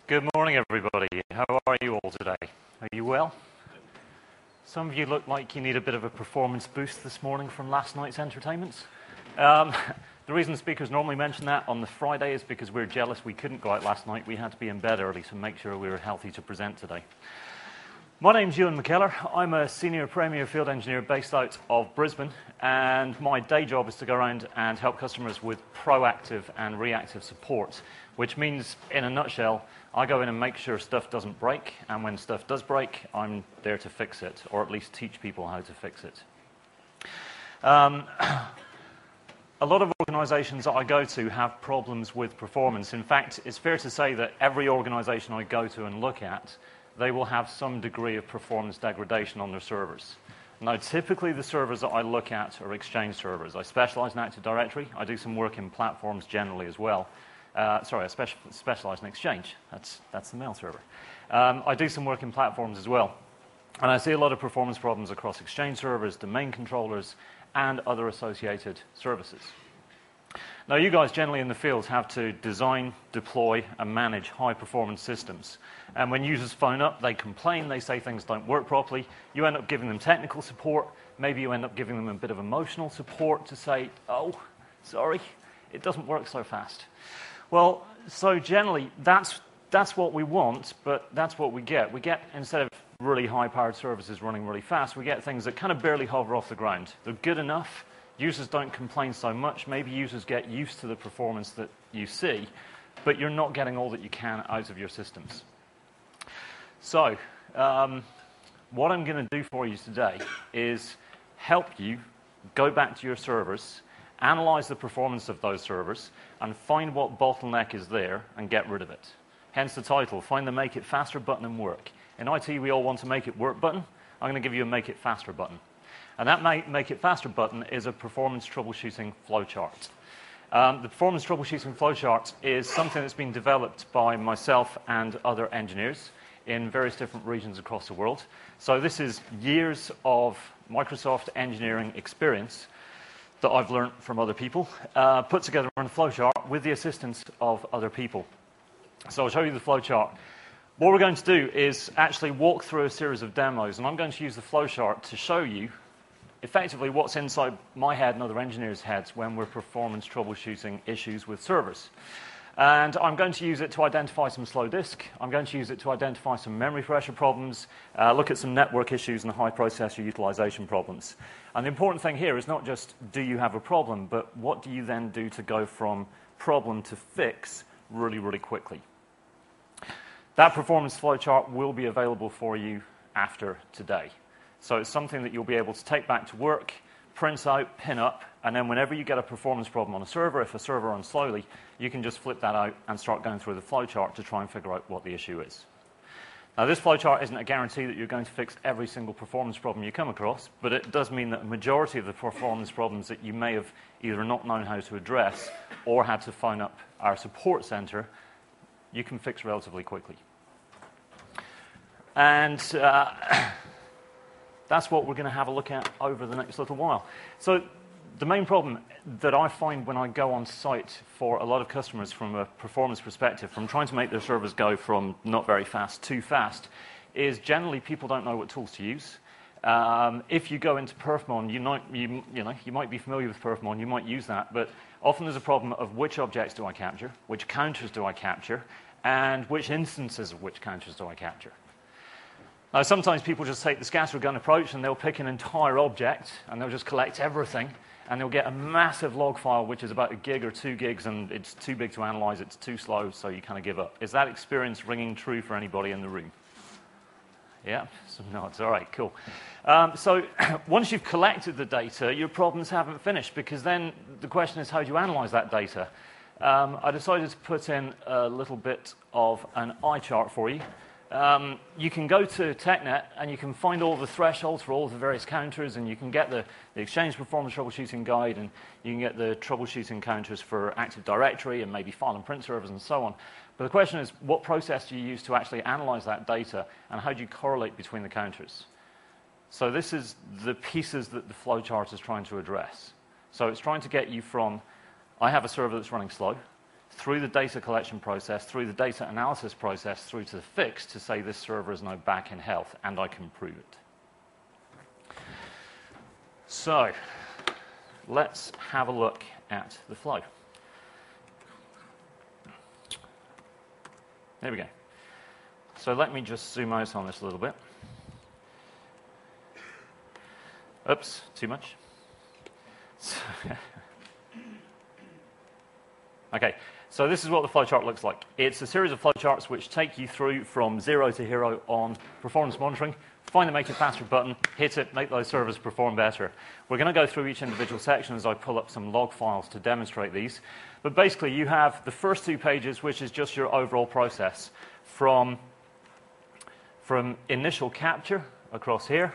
Good morning, everybody. How are you all today? Are you well? Some of you look like you need a bit of a performance boost this morning from last night's entertainments. The reason the speakers normally mention that on the Friday is because we're jealous we couldn't go out last night. We had to be in bed early to make sure we were healthy to present today. My name's Ewan McKellar. I'm a senior premier field engineer based out of Brisbane, and my day job is to go around and help customers with proactive and reactive support, which means, in a nutshell, I go in and make sure stuff doesn't break, and when stuff does break, I'm there to fix it, or at least teach people how to fix it. A lot of organizations that I go to have problems with performance. In fact, it's fair to say that every organization I go to and look at, they will have some degree of performance degradation on their servers. Now, typically the servers that I look at are Exchange servers. I specialize in Active Directory. I do some work in platforms generally as well. I specialize in Exchange. That's the mail server. I do some work in platforms as well. And I see a lot of performance problems across Exchange servers, domain controllers, and other associated services. Now, you guys generally in the field have to design, deploy, and manage high-performance systems. And when users phone up, they complain, they say things don't work properly. You end up giving them technical support. Maybe you end up giving them a bit of emotional support to say, oh, sorry, it doesn't work so fast. Well, so generally, that's what we want, but that's what we get. We get, instead of really high-powered services running really fast, we get things that kind of barely hover off the ground. They're good enough. Users don't complain so much. Maybe users get used to the performance that you see, but you're not getting all that you can out of your systems. So, what I'm going to do for you today is help you go back to your servers, analyze the performance of those servers, and find what bottleneck is there and get rid of it. Hence the title, Find the Make It Faster button and work. In IT, we all want to make it work button. I'm going to give you a Make It Faster button. And that Make It Faster button is a performance troubleshooting flowchart. The performance troubleshooting flowchart is something that's been developed by myself and other engineers in various different regions across the world. So this is years of Microsoft engineering experience that I've learned from other people, put together in a flowchart with the assistance of other people. So I'll show you the flowchart. What we're going to do is actually walk through a series of demos, and I'm going to use the flowchart to show you effectively what's inside my head and other engineers' heads when we're performance troubleshooting issues with servers. And I'm going to use it to identify some slow disk. I'm going to use it to identify some memory pressure problems, look at some network issues and high processor utilization problems. And the important thing here is not just do you have a problem, but what do you then do to go from problem to fix really, really quickly. That performance flowchart will be available for you after today. So it's something that you'll be able to take back to work, print out, pin up, and then whenever you get a performance problem on a server, if a server runs slowly, you can just flip that out and start going through the flowchart to try and figure out what the issue is. Now, this flowchart isn't a guarantee that you're going to fix every single performance problem you come across, but it does mean that a majority of the performance problems that you may have either not known how to address or had to phone up our support center, you can fix relatively quickly. And that's what we're going to have a look at over the next little while. So the main problem that I find when I go on site for a lot of customers from a performance perspective, from trying to make their servers go from not very fast to fast, is generally people don't know what tools to use. If you go into Perfmon, you might be familiar with Perfmon, you might use that, but often there's a problem of which objects do I capture, which counters do I capture, and which instances of which counters do I capture. Now, sometimes people just take the scattergun approach and they'll pick an entire object and they'll just collect everything and they'll get a massive log file which is about 1 gig or 2 gigs and it's too big to analyze, it's too slow, so you kind of give up. Is that experience ringing true for anybody in the room? Yeah, some nods. All right, cool. So once you've collected the data, your problems haven't finished because then the question is how do you analyze that data? I decided to put in a little bit of an eye chart for you. You can go to TechNet and you can find all the thresholds for all of the various counters, and you can get the Exchange Performance Troubleshooting Guide, and you can get the troubleshooting counters for Active Directory and maybe file and print servers and so on. But the question is, what process do you use to actually analyze that data, and how do you correlate between the counters? So this is the pieces that the flowchart is trying to address. So it's trying to get you from, I have a server that's running slow, through the data collection process, through the data analysis process, through to the fix to say this server is now back in health, and I can prove it. So let's have a look at the flow. There we go. So let me just zoom out on this a little bit. Oops, too much. Okay, so this is what the flowchart looks like. It's a series of flowcharts which take you through from 0 to hero on performance monitoring. Find the Make It Faster button, hit it, make those servers perform better. We're going to go through each individual section as I pull up some log files to demonstrate these. But basically, you have the first 2 pages, which is just your overall process from initial capture across here.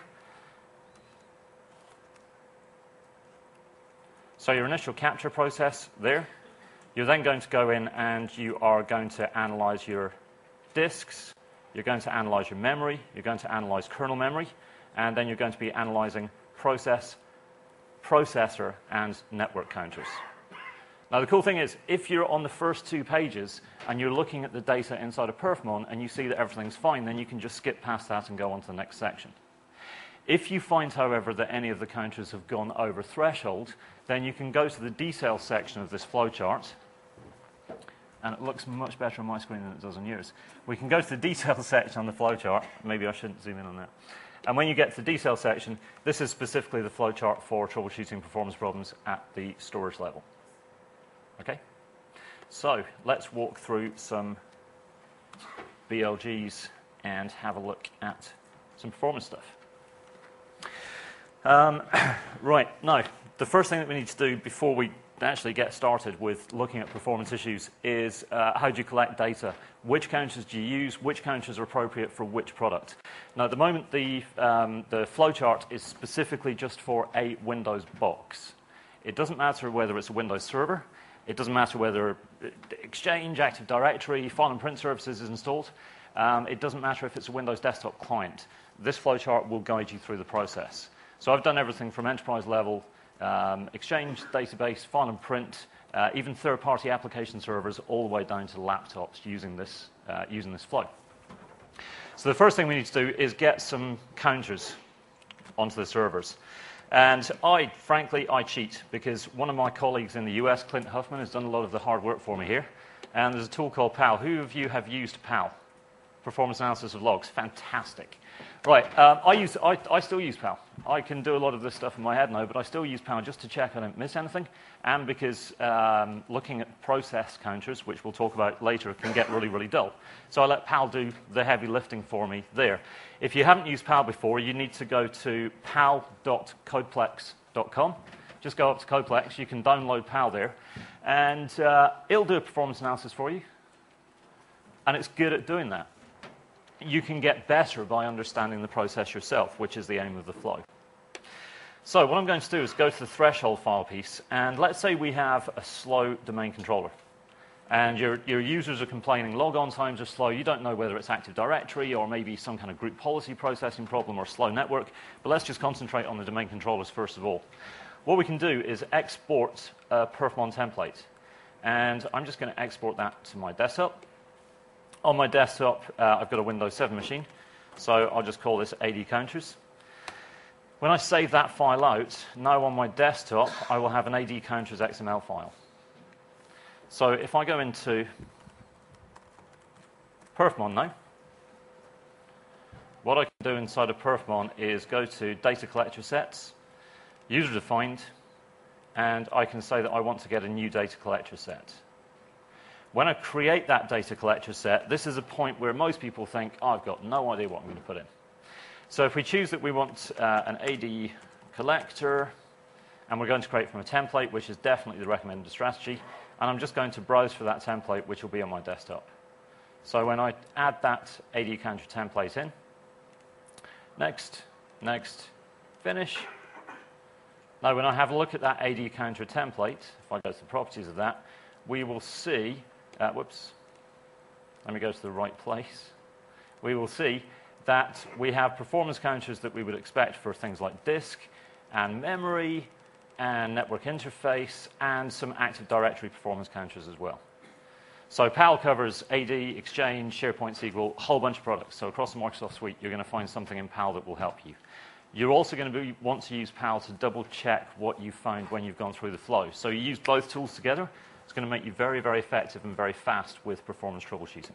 So your initial capture process there. You're then going to go in and you are going to analyze your disks. You're going to analyze your memory. You're going to analyze kernel memory. And then you're going to be analyzing process, processor, and network counters. Now, the cool thing is, if you're on the first 2 pages and you're looking at the data inside of Perfmon and you see that everything's fine, then you can just skip past that and go on to the next section. If you find, however, that any of the counters have gone over threshold, then you can go to the detail section of this flowchart. And it looks much better on my screen than it does on yours. We can go to the detail section on the flowchart. Maybe I shouldn't zoom in on that. And when you get to the detail section, this is specifically the flowchart for troubleshooting performance problems at the storage level. Okay? So let's walk through some BLGs and have a look at some performance stuff. Right, now, the first thing that we need to do before we actually get started with looking at performance issues is how do you collect data? Which counters do you use? Which counters are appropriate for which product? Now, at the moment, the flowchart is specifically just for a Windows box. It doesn't matter whether it's a Windows server. It doesn't matter whether Exchange, Active Directory, file and print services is installed. It doesn't matter if it's a Windows desktop client. This flowchart will guide you through the process. So I've done everything from enterprise level, Exchange, database, file and print, even third-party application servers, all the way down to laptops using this flow. So the first thing we need to do is get some counters onto the servers. And frankly, I cheat, because one of my colleagues in the US, Clint Huffman, has done a lot of the hard work for me here. And there's a tool called PAL. Who of you have used PAL? Performance analysis of logs. Fantastic. Right, I still use PAL. I can do a lot of this stuff in my head now, but I still use PAL just to check I don't miss anything, and because looking at process counters, which we'll talk about later, can get really, really dull. So I let PAL do the heavy lifting for me there. If you haven't used PAL before, you need to go to pal.codeplex.com. Just go up to Codeplex. You can download PAL there, and it'll do a performance analysis for you, and it's good at doing that. You can get better by understanding the process yourself, which is the aim of the flow. So what I'm going to do is go to the threshold file piece, and let's say we have a slow domain controller. And your users are complaining log-on times are slow. You don't know whether it's Active Directory or maybe some kind of group policy processing problem or slow network. But let's just concentrate on the domain controllers first of all. What we can do is export a Perfmon template. And I'm just going to export that to my desktop. On my desktop, I've got a Windows 7 machine, so I'll just call this AD counters. When I save that file out, now on my desktop, I will have an AD counters XML file. So if I go into Perfmon now, what I can do inside of Perfmon is go to data collector sets, user defined, and I can say that I want to get a new data collector set. When I create that data collector set, this is a point where most people think, oh, I've got no idea what I'm going to put in. So if we choose that we want an AD collector, and we're going to create from a template, which is definitely the recommended strategy, and I'm just going to browse for that template, which will be on my desktop. So when I add that AD counter template in, next, finish. Now when I have a look at that AD counter template, if I go to the properties of that, we will see, whoops, let me go to the right place. We will see that we have performance counters that we would expect for things like disk and memory and network interface and some Active Directory performance counters as well. So PAL covers AD, Exchange, SharePoint, SQL, a whole bunch of products. So across the Microsoft suite, you're going to find something in PAL that will help you. You're also going to want to use PAL to double-check what you found when you've gone through the flow. So you use both tools together. It's going to make you very, very effective and very fast with performance troubleshooting.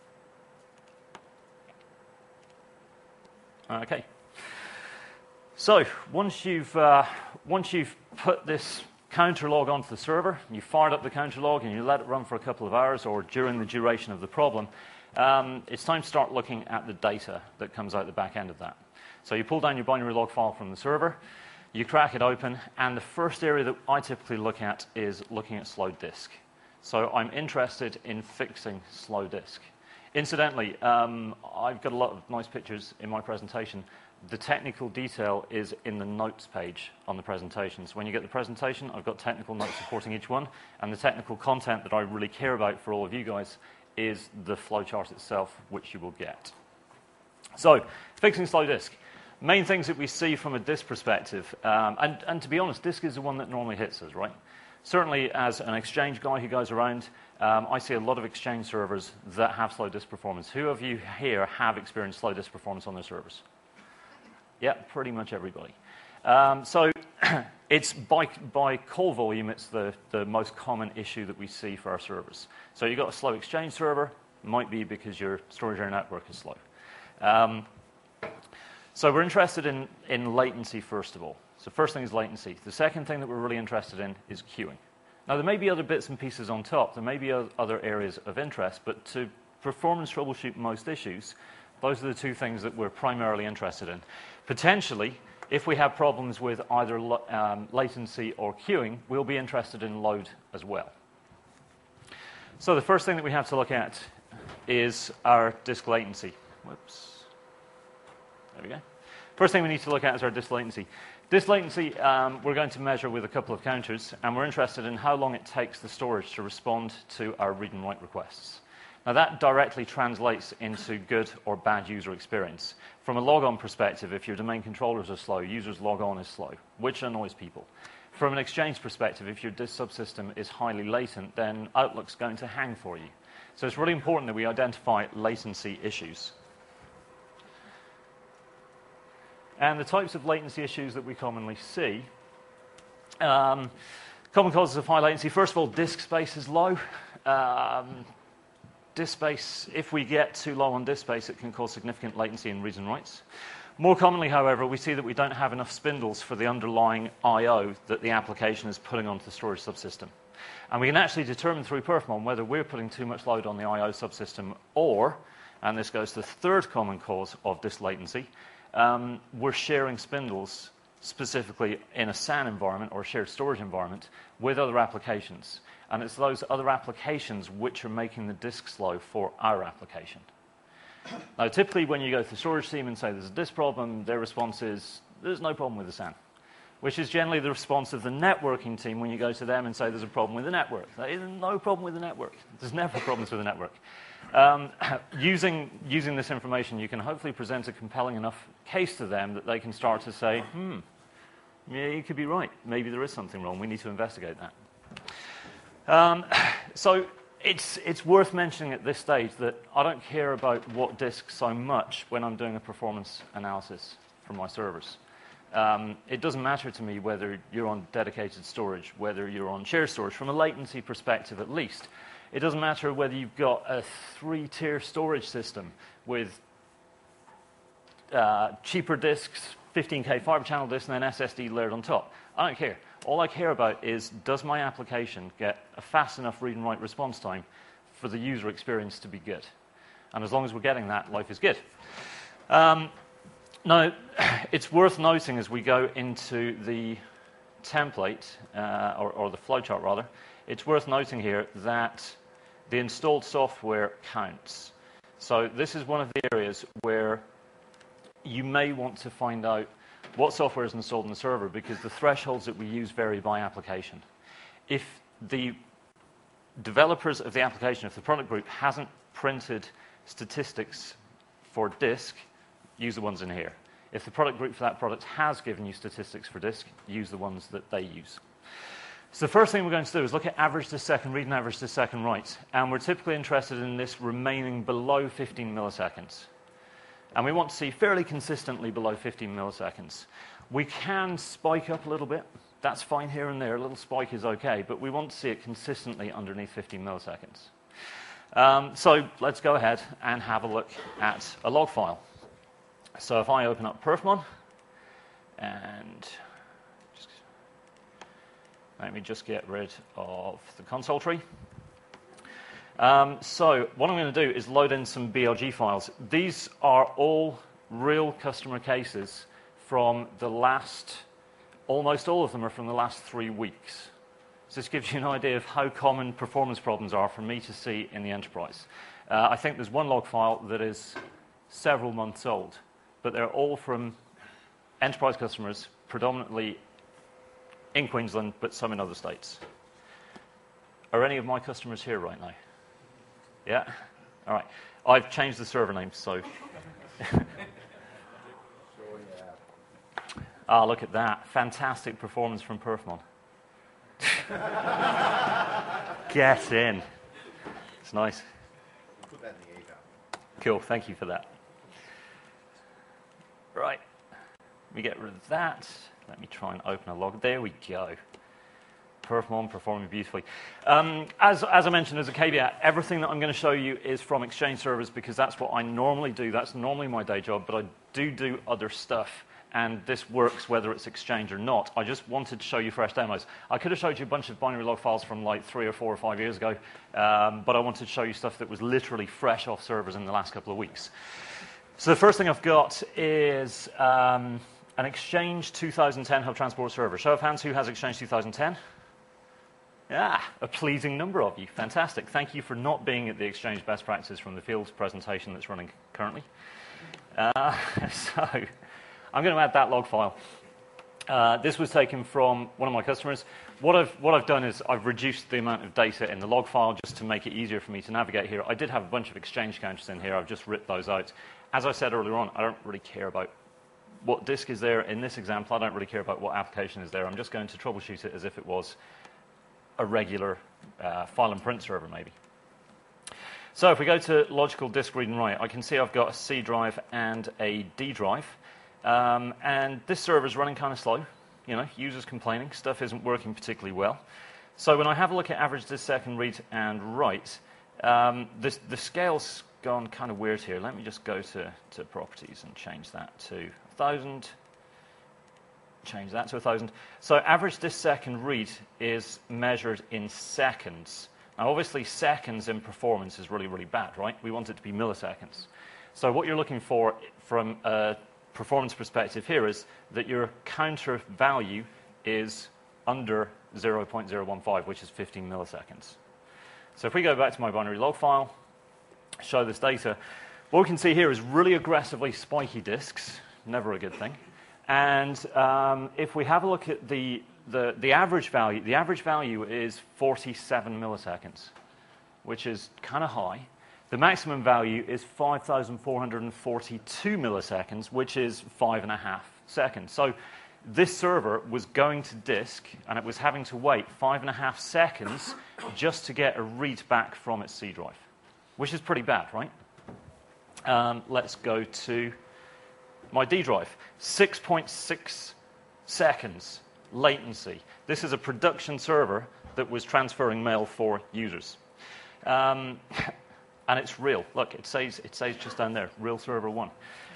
Okay. So once you've put this counter log onto the server, you fired up the counter log and you let it run for a couple of hours or during the duration of the problem, it's time to start looking at the data that comes out the back end of that. So you pull down your binary log file from the server, you crack it open, and the first area that I typically look at is looking at slow disk. So I'm interested in fixing slow disk. Incidentally, I've got a lot of nice pictures in my presentation. The technical detail is in the notes page on the presentation. So when you get the presentation, I've got technical notes supporting each one, and the technical content that I really care about for all of you guys is the flowchart itself, which you will get. So, fixing slow disk. Main things that we see from a disk perspective, and to be honest, disk is the one that normally hits us, right? Certainly, as an Exchange guy who goes around, I see a lot of Exchange servers that have slow disk performance. Who of you here have experienced slow disk performance on their servers? Yeah, pretty much everybody. So it's by call volume, it's the most common issue that we see for our servers. So you've got a slow Exchange server, might be because your storage area network is slow. So we're interested in latency, first of all. So first thing is latency. The second thing that we're really interested in is queuing. Now, there may be other bits and pieces on top. There may be other areas of interest, but to performance troubleshoot most issues, those are the two things that we're primarily interested in. Potentially, if we have problems with either latency or queuing, we'll be interested in load as well. So the first thing that we have to look at is our disk latency. Whoops. There we go. First thing we need to look at is our disk latency. Disk latency, we're going to measure with a couple of counters, and we're interested in how long it takes the storage to respond to our read and write requests. Now, that directly translates into good or bad user experience. From a logon perspective, if your domain controllers are slow, users log on is slow, which annoys people. From an Exchange perspective, if your disk subsystem is highly latent, then Outlook's going to hang for you. So it's really important that we identify latency issues. And the types of latency issues that we commonly see, common causes of high latency, first of all, disk space is low. Disk space, if we get too low on disk space, it can cause significant latency in reads and writes. More commonly, however, we see that we don't have enough spindles for the underlying I/O that the application is putting onto the storage subsystem. And we can actually determine through Perfmon whether we're putting too much load on the I/O subsystem or, and this goes to the third common cause of disk latency, we're sharing spindles, specifically in a SAN environment or a shared storage environment, with other applications. And it's those other applications which are making the disk slow for our application. Now, typically, when you go to the storage team and say there's a disk problem, their response is, there's no problem with the SAN, which is generally the response of the networking team when you go to them and say there's a problem with the network. There is no problem with the network. There's never problems with the network. Using this information, you can hopefully present a compelling enough case to them that they can start to say, yeah, you could be right. Maybe there is something wrong. We need to investigate that. So it's worth mentioning at this stage that I don't care about what disk so much when I'm doing a performance analysis for my servers. It doesn't matter to me whether you're on dedicated storage, whether you're on shared storage, from a latency perspective at least. It doesn't matter whether you've got a 3-tier storage system with cheaper disks, 15K fiber channel disks, and then SSD layered on top. I don't care. All I care about is, does my application get a fast enough read and write response time for the user experience to be good? And as long as we're getting that, life is good. Now, it's worth noting as we go into the template, or the flowchart rather, it's worth noting here that the installed software counts. So this is one of the areas where you may want to find out what software is installed in the server, because the thresholds that we use vary by application. If the developers of the application, if the product group hasn't printed statistics for disk, use the ones in here. If the product group for that product has given you statistics for disk, use the ones that they use. So the first thing we're going to do is look at average to second read and average to second write. And we're typically interested in this remaining below 15 milliseconds. And we want to see fairly consistently below 15 milliseconds. We can spike up a little bit. That's fine here and there. A little spike is OK. But we want to see it consistently underneath 15 milliseconds. So let's go ahead and have a look at a log file. So if I open up Perfmon, and let me just get rid of the console tree. So what I'm going to do is load in some BLG files. These are all real customer cases from the last, almost all of them are from the last 3 weeks. So this gives you an idea of how common performance problems are for me to see in the enterprise. I think there's one log file that is several months old, but they're all from enterprise customers, predominantly in Queensland, but some in other states. Are any of my customers here right now? Yeah? All right. I've changed the server name, so... Ah, look at that. Fantastic performance from Perfmon. Get in. It's nice. Put that in the email. Cool. Thank you for that. Right. Let me get rid of that. Let me try and open a log. There we go. Perfmon performing beautifully. As I mentioned as a caveat, everything that I'm going to show you is from Exchange servers because that's what I normally do. That's normally my day job, but I do other stuff. And this works whether it's Exchange or not. I just wanted to show you fresh demos. I could have showed you a bunch of binary log files from like 3 or 4 or 5 years ago, but I wanted to show you stuff that was literally fresh off servers in the last couple of weeks. So the first thing I've got is an Exchange 2010 Hub Transport server. Show of hands, who has Exchange 2010? Yeah, a pleasing number of you. Fantastic. Thank you for not being at the Exchange best practices from the field presentation that's running currently. So I'm going to add that log file. This was taken from one of my customers. What I've done is I've reduced the amount of data in the log file just to make it easier for me to navigate here. I did have a bunch of Exchange counters in here. I've just ripped those out. As I said earlier on, I don't really care about what disk is there in this example. I don't really care about what application is there. I'm just going to troubleshoot it as if it was a regular file and print server, maybe. So if we go to logical disk read and write, I can see I've got a C drive and a D drive. And this server is running kind of slow. You know, users complaining, stuff isn't working particularly well. So when I have a look at average disk second read and write, the scale's gone kind of weird here. Let me just go to properties and change that to 1,000. Change that to 1,000. So average disk second read is measured in seconds. Now, obviously, seconds in performance is really, really bad, right? We want it to be milliseconds. So what you're looking for from a performance perspective here is that your counter value is under 0.015, which is 15 milliseconds. So if we go back to my binary log file, show this data, what we can see here is really aggressively spiky disks, never a good thing. And if we have a look at the average value is 47 milliseconds, which is kind of high. The maximum value is 5,442 milliseconds, which is 5.5 seconds. So this server was going to disk, and it was having to wait 5.5 seconds just to get a read back from its C drive, which is pretty bad, right? Let's go to my D drive. 6.6 seconds latency. This is a production server that was transferring mail for users. And it's real. Look, it says just down there, real server 1.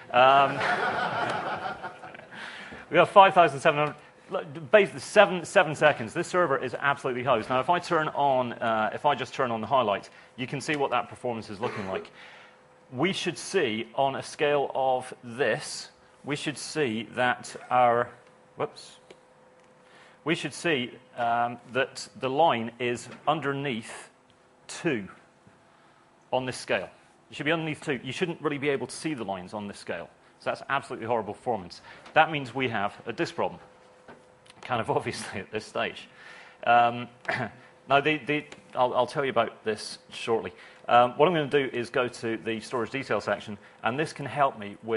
We have 5,700, basically 7 seconds. This server is absolutely hosed. Now, if I just turn on the highlight, you can see what that performance is looking like. We should see, on a scale of this, we should see that that the line is underneath 2 on this scale. It should be underneath 2. You shouldn't really be able to see the lines on this scale. So that's absolutely horrible performance. That means we have a disk problem, kind of obviously at this stage. Now, I'll tell you about this shortly. What I'm going to do is go to the storage detail section, and this can help me with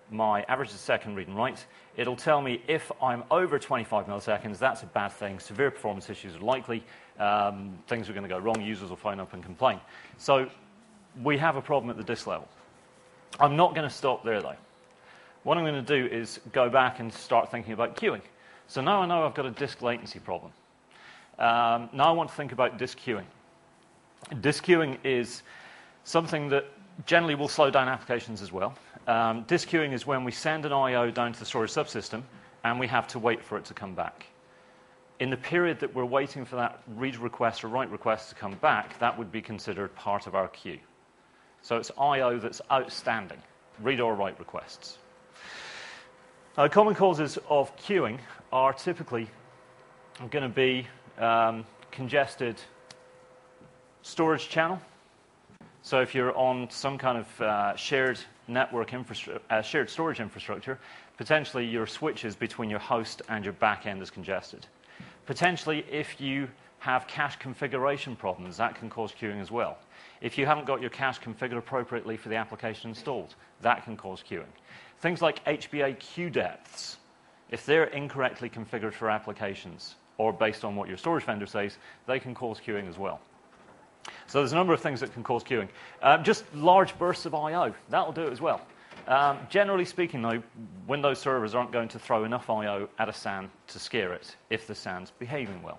my average to second read and write. It'll tell me if I'm over 25 milliseconds, that's a bad thing. Severe performance issues are likely. Things are going to go wrong. Users will phone up and complain. So we have a problem at the disk level. I'm not going to stop there, though. What I'm going to do is go back and start thinking about queuing. So now I know I've got a disk latency problem. Now I want to think about disk queuing. Disk queuing is something that generally will slow down applications as well. Disk queuing is when we send an I/O down to the storage subsystem and we have to wait for it to come back. In the period that we're waiting for that read request or write request to come back, that would be considered part of our queue. So it's I/O that's outstanding, read or write requests. Common causes of queuing are typically going to be congested storage channel. So if you're on some kind of shared network shared storage infrastructure, potentially your switches between your host and your back end is congested. Potentially, if you have cache configuration problems, that can cause queuing as well. If you haven't got your cache configured appropriately for the application installed, that can cause queuing. Things like HBA queue depths, if they're incorrectly configured for applications or based on what your storage vendor says, they can cause queuing as well. So there's a number of things that can cause queuing. Just large bursts of I/O, that'll do it as well. Generally speaking, though, Windows servers aren't going to throw enough I/O at a SAN to scare it if the SAN's behaving well.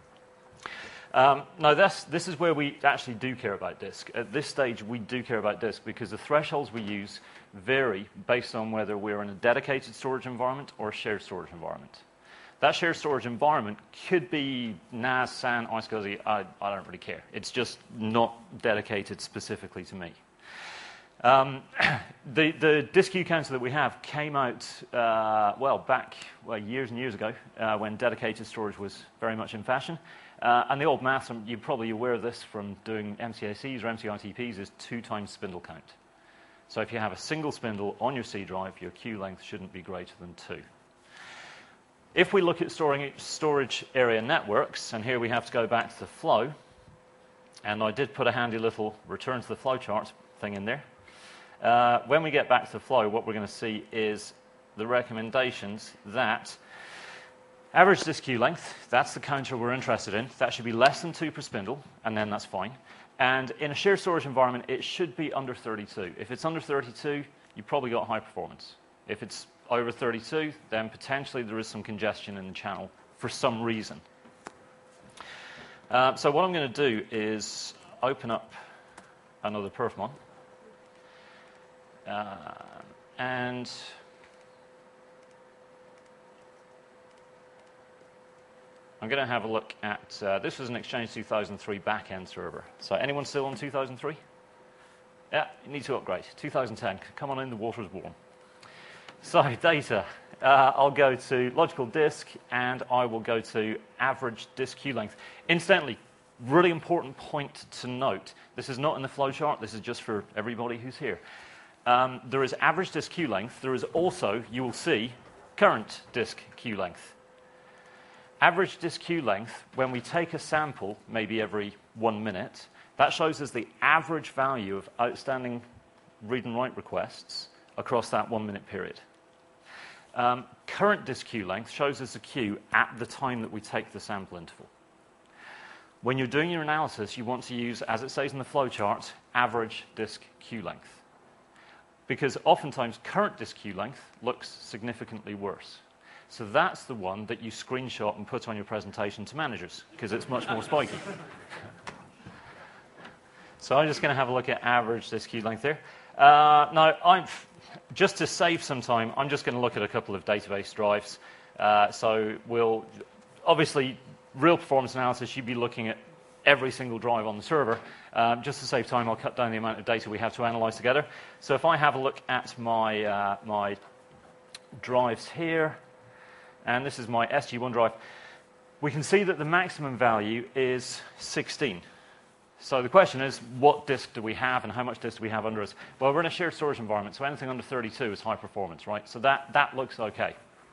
Now, this is where we actually do care about disk. At this stage, we do care about disk because the thresholds we use vary based on whether we're in a dedicated storage environment or a shared storage environment. That shared storage environment could be NAS, SAN, iSCSI, I don't really care. It's just not dedicated specifically to me. The disk queue counter that we have came out, back years and years ago when dedicated storage was very much in fashion. And the old maths, you're probably aware of this from doing MCACs or MCITPs, is 2 times spindle count. So if you have a single spindle on your C drive, your queue length shouldn't be greater than 2. If we look at storage area networks, and here we have to go back to the flow, and I did put a handy little return to the flowchart thing in there. When we get back to the flow, what we're going to see is the recommendations that average disk queue length, that's the counter we're interested in. That should be less than 2 per spindle, and then that's fine. And in a shared storage environment, it should be under 32. If it's under 32, you've probably got high performance. If it's over 32, then potentially there is some congestion in the channel for some reason. So what I'm going to do is open up another Perfmon. And I'm going to have a look at, this was an Exchange 2003 back-end server. So anyone still on 2003? Yeah, you need to upgrade. 2010, come on in, the water is warm. So data, I'll go to logical disk, and I will go to average disk queue length. Incidentally, really important point to note, this is not in the flowchart, this is just for everybody who's here. There is average disk queue length. There is also, you will see, current disk queue length. Average disk queue length, when we take a sample, maybe every 1 minute, that shows us the average value of outstanding read and write requests across that 1 minute period. Current disk queue length shows us the queue at the time that we take the sample interval. When you're doing your analysis, you want to use, as it says in the flowchart, average disk queue length. Because oftentimes current disk queue length looks significantly worse. So that's the one that you screenshot and put on your presentation to managers, because it's much more spiky. So I'm just going to have a look at average disk queue length there. Now, just to save some time, I'm just going to look at a couple of database drives. So we'll, obviously, real performance analysis, you'd be looking at every single drive on the server. Just to save time, I'll cut down the amount of data we have to analyze together. So if I have a look at my, my drives here, and this is my SG1 drive, we can see that the maximum value is 16. So the question is, what disk do we have and how much disk do we have under us? Well, we're in a shared storage environment, so anything under 32 is high performance, right? So that looks okay.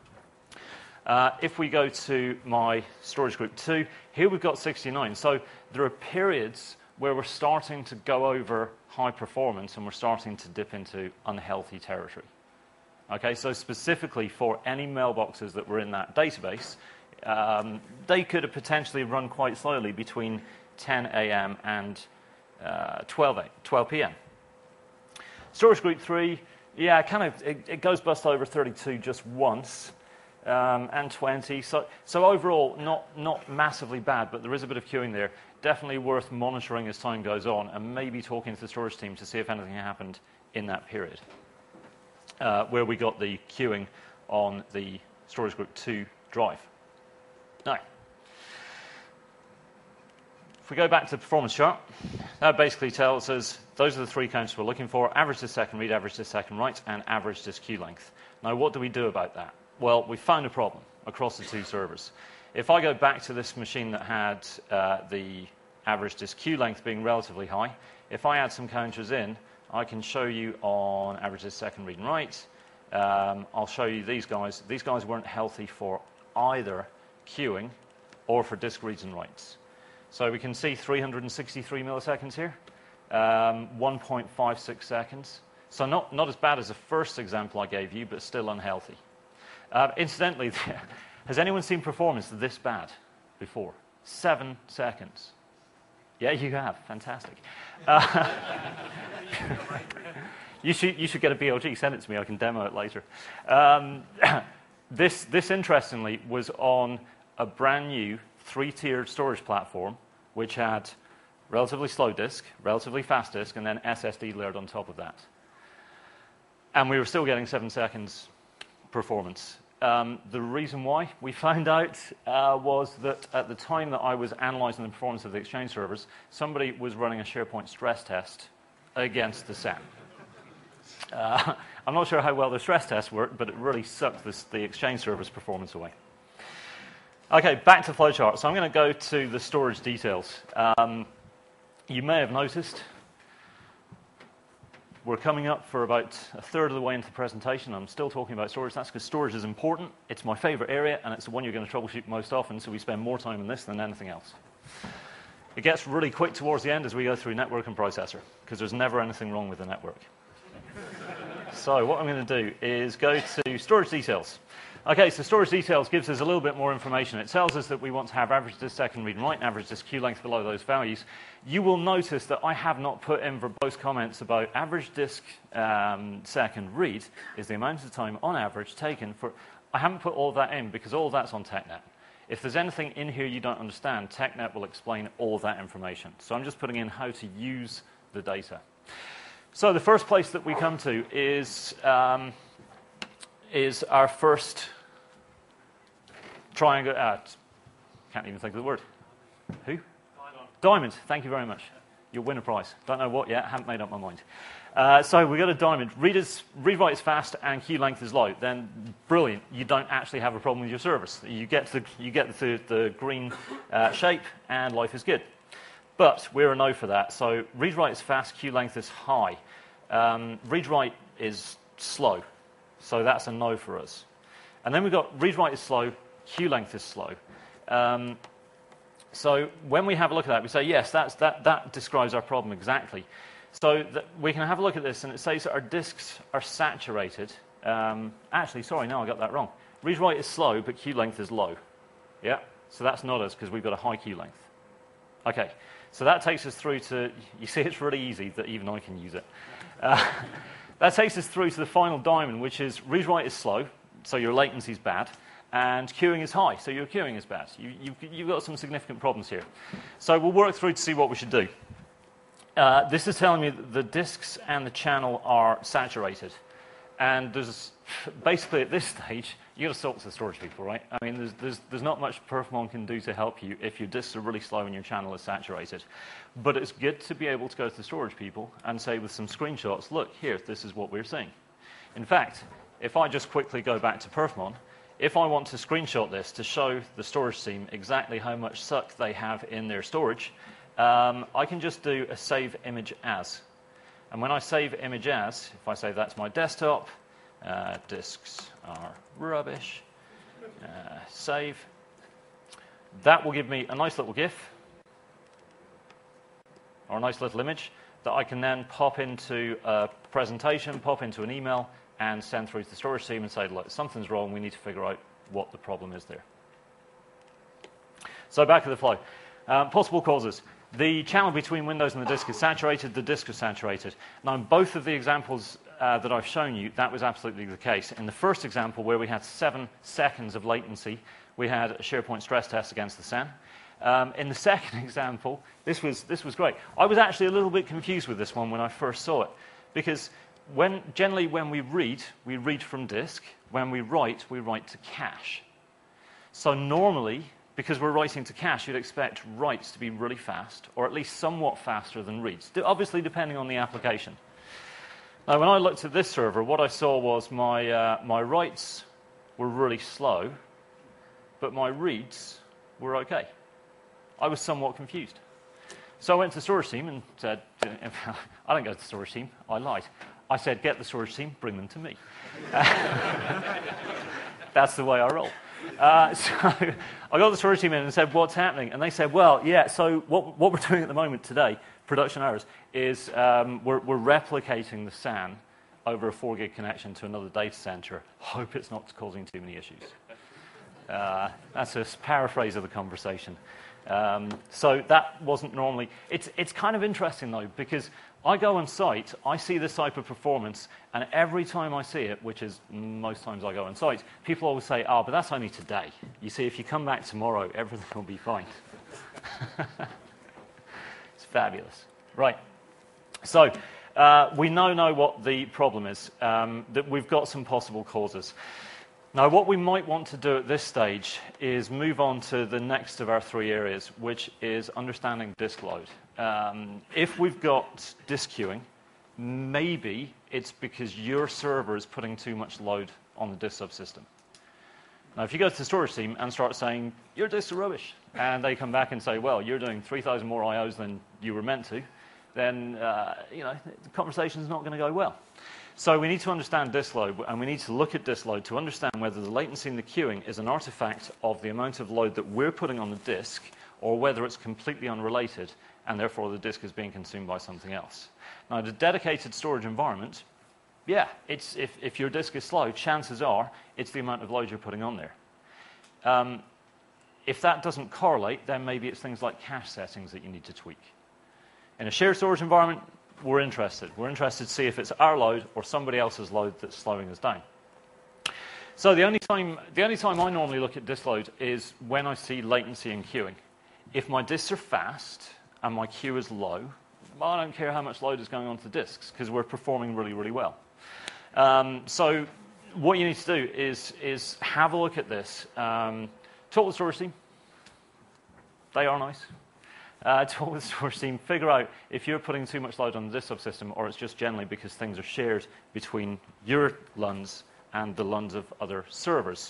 If we go to my storage group 2, here we've got 69. So there are periods where we're starting to go over high performance and we're starting to dip into unhealthy territory. Okay, so specifically for any mailboxes that were in that database, they could have potentially run quite slowly between 10 a.m. and 12 p.m. Storage group 3, yeah, it goes bust over 32 just once, and 20. So overall, not massively bad, but there is a bit of queuing there. Definitely worth monitoring as time goes on, and maybe talking to the storage team to see if anything happened in that period, where we got the queuing on the storage group 2 drive. Now, if we go back to the performance chart, that basically tells us those are the 3 counts we're looking for: average disk second read, average disk second write, and average disk queue length. Now, what do we do about that? Well, we found a problem across the 2 servers. If I go back to this machine that had the average disk queue length being relatively high, if I add some counters in, I can show you on average disk second read and write. I'll show you these guys. These guys weren't healthy for either queuing or for disk reads and writes. So we can see 363 milliseconds here, 1.56 seconds. So not as bad as the first example I gave you, but still unhealthy. Incidentally, has anyone seen performance this bad before? 7 seconds. Yeah, you have. Fantastic. You should get a BLG. Send it to me. I can demo it later. This interestingly was on a brand new 3-tiered storage platform, which had relatively slow disk, relatively fast disk, and then SSD layered on top of that. And we were still getting 7 seconds performance. The reason why we found out was that at the time that I was analyzing the performance of the Exchange servers, somebody was running a SharePoint stress test against the SAN. I'm not sure how well the stress tests worked, but it really sucked the Exchange server's performance away. Okay, back to flowchart. So I'm going to go to the storage details. You may have noticed we're coming up for about a third of the way into the presentation. I'm still talking about storage. That's because storage is important. It's my favorite area, and it's the one you're going to troubleshoot most often, so we spend more time on this than anything else. It gets really quick towards the end as we go through network and processor, because there's never anything wrong with the network. So what I'm going to do is go to storage details. Okay, so storage details gives us a little bit more information. It tells us that we want to have average disk second read and write and average disk queue length below those values. You will notice that I have not put in verbose comments about average disk second read is the amount of time on average taken for... I haven't put all of that in because all of that's on TechNet. If there's anything in here you don't understand, TechNet will explain all of that information. So I'm just putting in how to use the data. So the first place that we come to is our first triangle. Can't even think of the word. Who? Diamond. Thank you very much. You'll win a prize. Don't know what yet. Haven't made up my mind. So we got a diamond. Read write is fast and queue length is low. Then brilliant. You don't actually have a problem with your service. You get the green shape and life is good. But we're a no for that. So read write is fast. Queue length is high. Read write is slow. So that's a no for us. And then we've got read write is slow. Queue length is slow. So when we have a look at that, we say, yes, that describes our problem exactly. So we can have a look at this, and it says that our disks are saturated. Actually, sorry, no, I got that wrong. Read write is slow, but queue length is low. Yeah, so that's not us, because we've got a high queue length. Okay, so that takes us through to, you see, it's really easy that even I can use it. That takes us through to the final diamond, which is read write is slow, so your latency is bad. And queuing is high, so your queuing is bad. You've got some significant problems here. So we'll work through to see what we should do. This is telling me that the disks and the channel are saturated. And there's basically at this stage, you've got to talk to the storage people, right? I mean, there's not much Perfmon can do to help you if your disks are really slow and your channel is saturated. But it's good to be able to go to the storage people and say with some screenshots, look, here, this is what we're seeing. In fact, if I just quickly go back to Perfmon, if I want to screenshot this to show the storage team exactly how much suck they have in their storage, I can just do a save image as. And when I save image as, if I say that's my desktop, disks are rubbish, save, that will give me a nice little GIF or a nice little image that I can then pop into a presentation, pop into an email, and send through to the storage team and say, look, something's wrong, we need to figure out what the problem is there. So back to the flow. Possible causes. The channel between Windows and the disk is saturated, the disk is saturated. Now, in both of the examples that I've shown you, that was absolutely the case. In the first example, where we had 7 seconds of latency, we had a SharePoint stress test against the SAN. In the second example, this was great. I was actually a little bit confused with this one when I first saw it, because generally when we read from disk. When we write to cache. So normally, because we're writing to cache, you'd expect writes to be really fast, or at least somewhat faster than reads, obviously depending on the application. Now, when I looked at this server, what I saw was my writes were really slow, but my reads were okay. I was somewhat confused. So I went to the storage team and said, I don't go to the storage team, I lied. I said, get the storage team, bring them to me. That's the way I roll. So I got the storage team in and said, what's happening? And they said, well, yeah, so what we're doing at the moment today, production hours, is we're replicating the SAN over a 4 gig connection to another data center. Hope it's not causing too many issues. That's a paraphrase of the conversation. So that wasn't normally... It's kind of interesting, though, because I go on site, I see this type of performance, and every time I see it, which is most times I go on site, people always say, oh, but that's only today. You see, if you come back tomorrow, everything will be fine. It's fabulous. Right. So we now know what the problem is, that we've got some possible causes. Now, what we might want to do at this stage is move on to the next of our 3 areas, which is understanding disk load. If we've got disk queuing, maybe it's because your server is putting too much load on the disk subsystem. Now, if you go to the storage team and start saying, your disks are rubbish, and they come back and say, well, you're doing 3,000 more IOs than you were meant to, then the conversation's not going to go well. So we need to understand disk load, and we need to look at disk load to understand whether the latency in the queuing is an artifact of the amount of load that we're putting on the disk, or whether it's completely unrelated, and therefore the disk is being consumed by something else. Now, the dedicated storage environment, yeah, if your disk is slow, chances are it's the amount of load you're putting on there. If that doesn't correlate, then maybe it's things like cache settings that you need to tweak. In a shared storage environment, we're interested. We're interested to see if it's our load or somebody else's load that's slowing us down. So the only time I normally look at disk load is when I see latency in queuing. If my disks are fast and my queue is low, I don't care how much load is going onto the disks because we're performing really, really well. So what you need to do is have a look at this. Talk with the storage team. They are nice. Talk with the storage team, figure out if you're putting too much load on the disk subsystem or it's just generally because things are shared between your LUNs and the LUNs of other servers.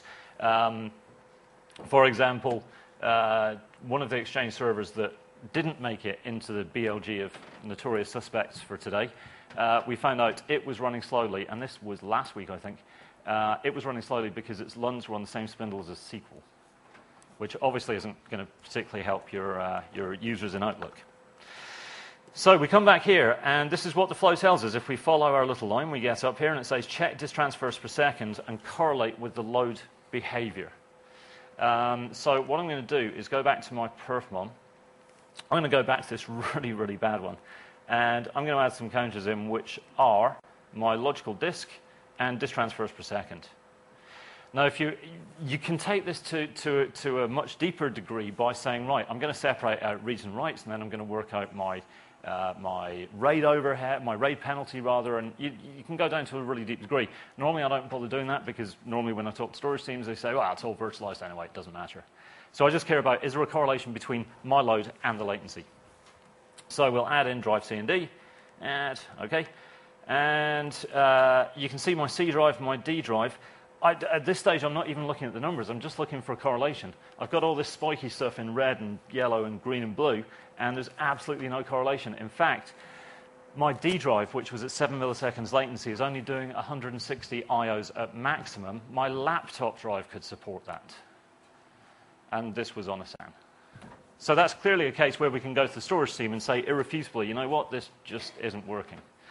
For example, one of the Exchange servers that didn't make it into the BLG of notorious suspects for today, we found out it was running slowly, and this was last week, I think. It was running slowly because its LUNs were on the same spindles as SQL, which obviously isn't going to particularly help your users in Outlook. So we come back here, and this is what the flow tells us. If we follow our little line, we get up here, and it says check disk transfers per second and correlate with the load behavior. So what I'm going to do is go back to my perfmon. I'm going to go back to this really, really bad one, and I'm going to add some counters in, which are my logical disk and disk transfers per second. Now, if you can take this to a much deeper degree by saying, right, I'm going to separate out reads and writes, and then I'm going to work out my RAID overhead, my RAID penalty rather, and you can go down to a really deep degree. Normally, I don't bother doing that because normally when I talk to storage teams, they say, well, it's all virtualized anyway, it doesn't matter. So I just care about, is there a correlation between my load and the latency? So we'll add in drive C&D, add, okay, and you can see my C drive and my D drive. At this stage, I'm not even looking at the numbers. I'm just looking for a correlation. I've got all this spiky stuff in red and yellow and green and blue, and there's absolutely no correlation. In fact, my D drive, which was at 7 milliseconds latency, is only doing 160 IOs at maximum. My laptop drive could support that. And this was on a SAN. So that's clearly a case where we can go to the storage team and say irrefutably, you know what, this just isn't working.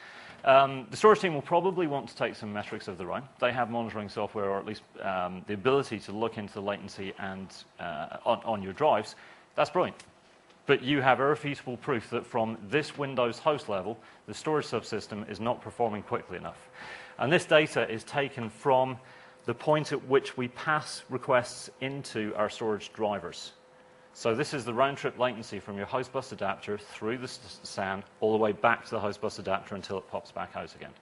The storage team will probably want to take some metrics of their own. They have monitoring software, or at least the ability to look into the latency and on your drives. That's brilliant. But you have irrefutable proof that from this Windows host level, the storage subsystem is not performing quickly enough. And this data is taken from the point at which we pass requests into our storage drivers. So this is the round-trip latency from your host bus adapter through the SAN all the way back to the host bus adapter until it pops back out again.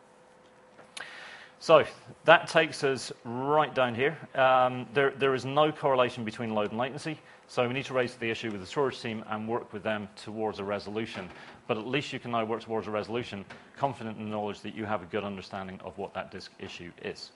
So that takes us right down here. There is no correlation between load and latency, so we need to raise the issue with the storage team and work with them towards a resolution. But at least you can now work towards a resolution, confident in the knowledge that you have a good understanding of what that disk issue is.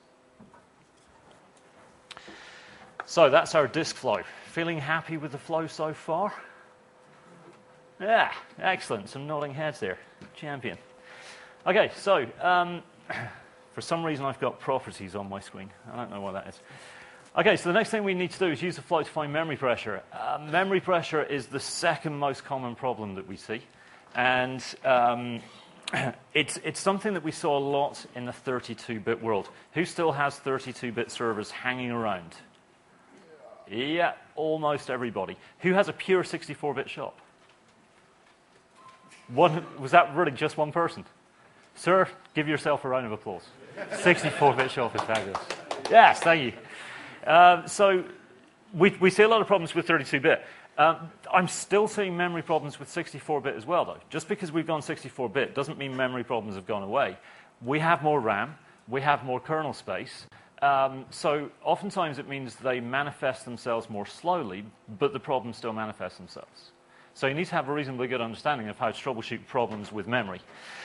So that's our disk flow. Feeling happy with the flow so far? Yeah, excellent. Some nodding heads there. Champion. Okay, so for some reason I've got properties on my screen. I don't know why that is. Okay, so the next thing we need to do is use the flow to find memory pressure. Memory pressure is the second most common problem that we see. And it's something that we saw a lot in the 32-bit world. Who still has 32-bit servers hanging around? Yeah, almost everybody. Who has a pure 64-bit shop? Was that really just one person? Sir, give yourself a round of applause. 64-bit shop is fabulous. Yes, thank you. So we see a lot of problems with 32-bit. I'm still seeing memory problems with 64-bit as well, though. Just because we've gone 64-bit doesn't mean memory problems have gone away. We have more RAM. We have more kernel space. So oftentimes it means they manifest themselves more slowly, but the problems still manifest themselves. So you need to have a reasonably good understanding of how to troubleshoot problems with memory.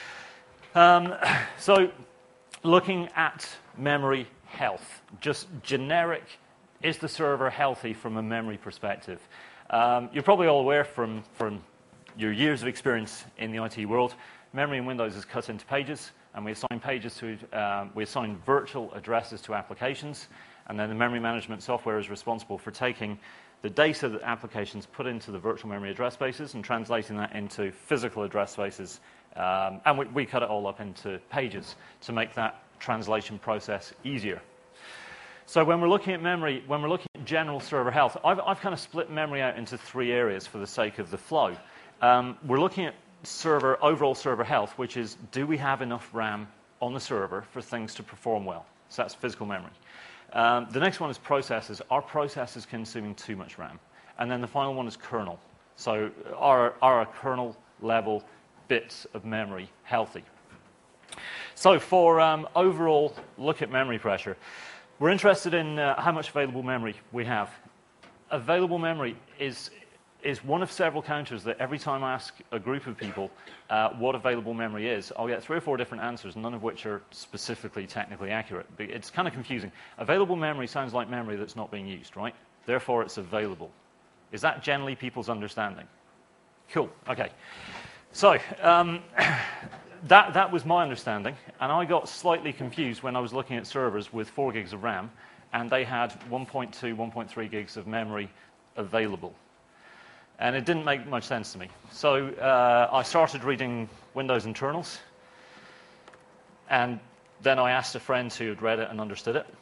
So looking at memory health, just generic, is the server healthy from a memory perspective? You're probably all aware from your years of experience in the IT world, memory in Windows is cut into pages, and we assign virtual addresses to applications, and then the memory management software is responsible for taking the data that applications put into the virtual memory address spaces and translating that into physical address spaces, and we cut it all up into pages to make that translation process easier. So when we're looking at memory, when we're looking at general server health, I've kind of split memory out into three areas for the sake of the flow. We're looking at overall server health, which is, do we have enough RAM on the server for things to perform well? So that's physical memory. The next one is processors. Are processors consuming too much RAM? And then the final one is kernel. So are kernel level bits of memory healthy? So for overall look at memory pressure, we're interested in how much available memory we have. Available memory is one of several counters that every time I ask a group of people what available memory is, I'll get 3 or 4 different answers, none of which are specifically technically accurate. But it's kind of confusing. Available memory sounds like memory that's not being used, right? Therefore, it's available. Is that generally people's understanding? Cool. Okay. So that was my understanding, and I got slightly confused when I was looking at servers with 4 gigs of RAM, and they had 1.2, 1.3 gigs of memory available. And it didn't make much sense to me. So I started reading Windows internals, and then I asked a friend who had read it and understood it.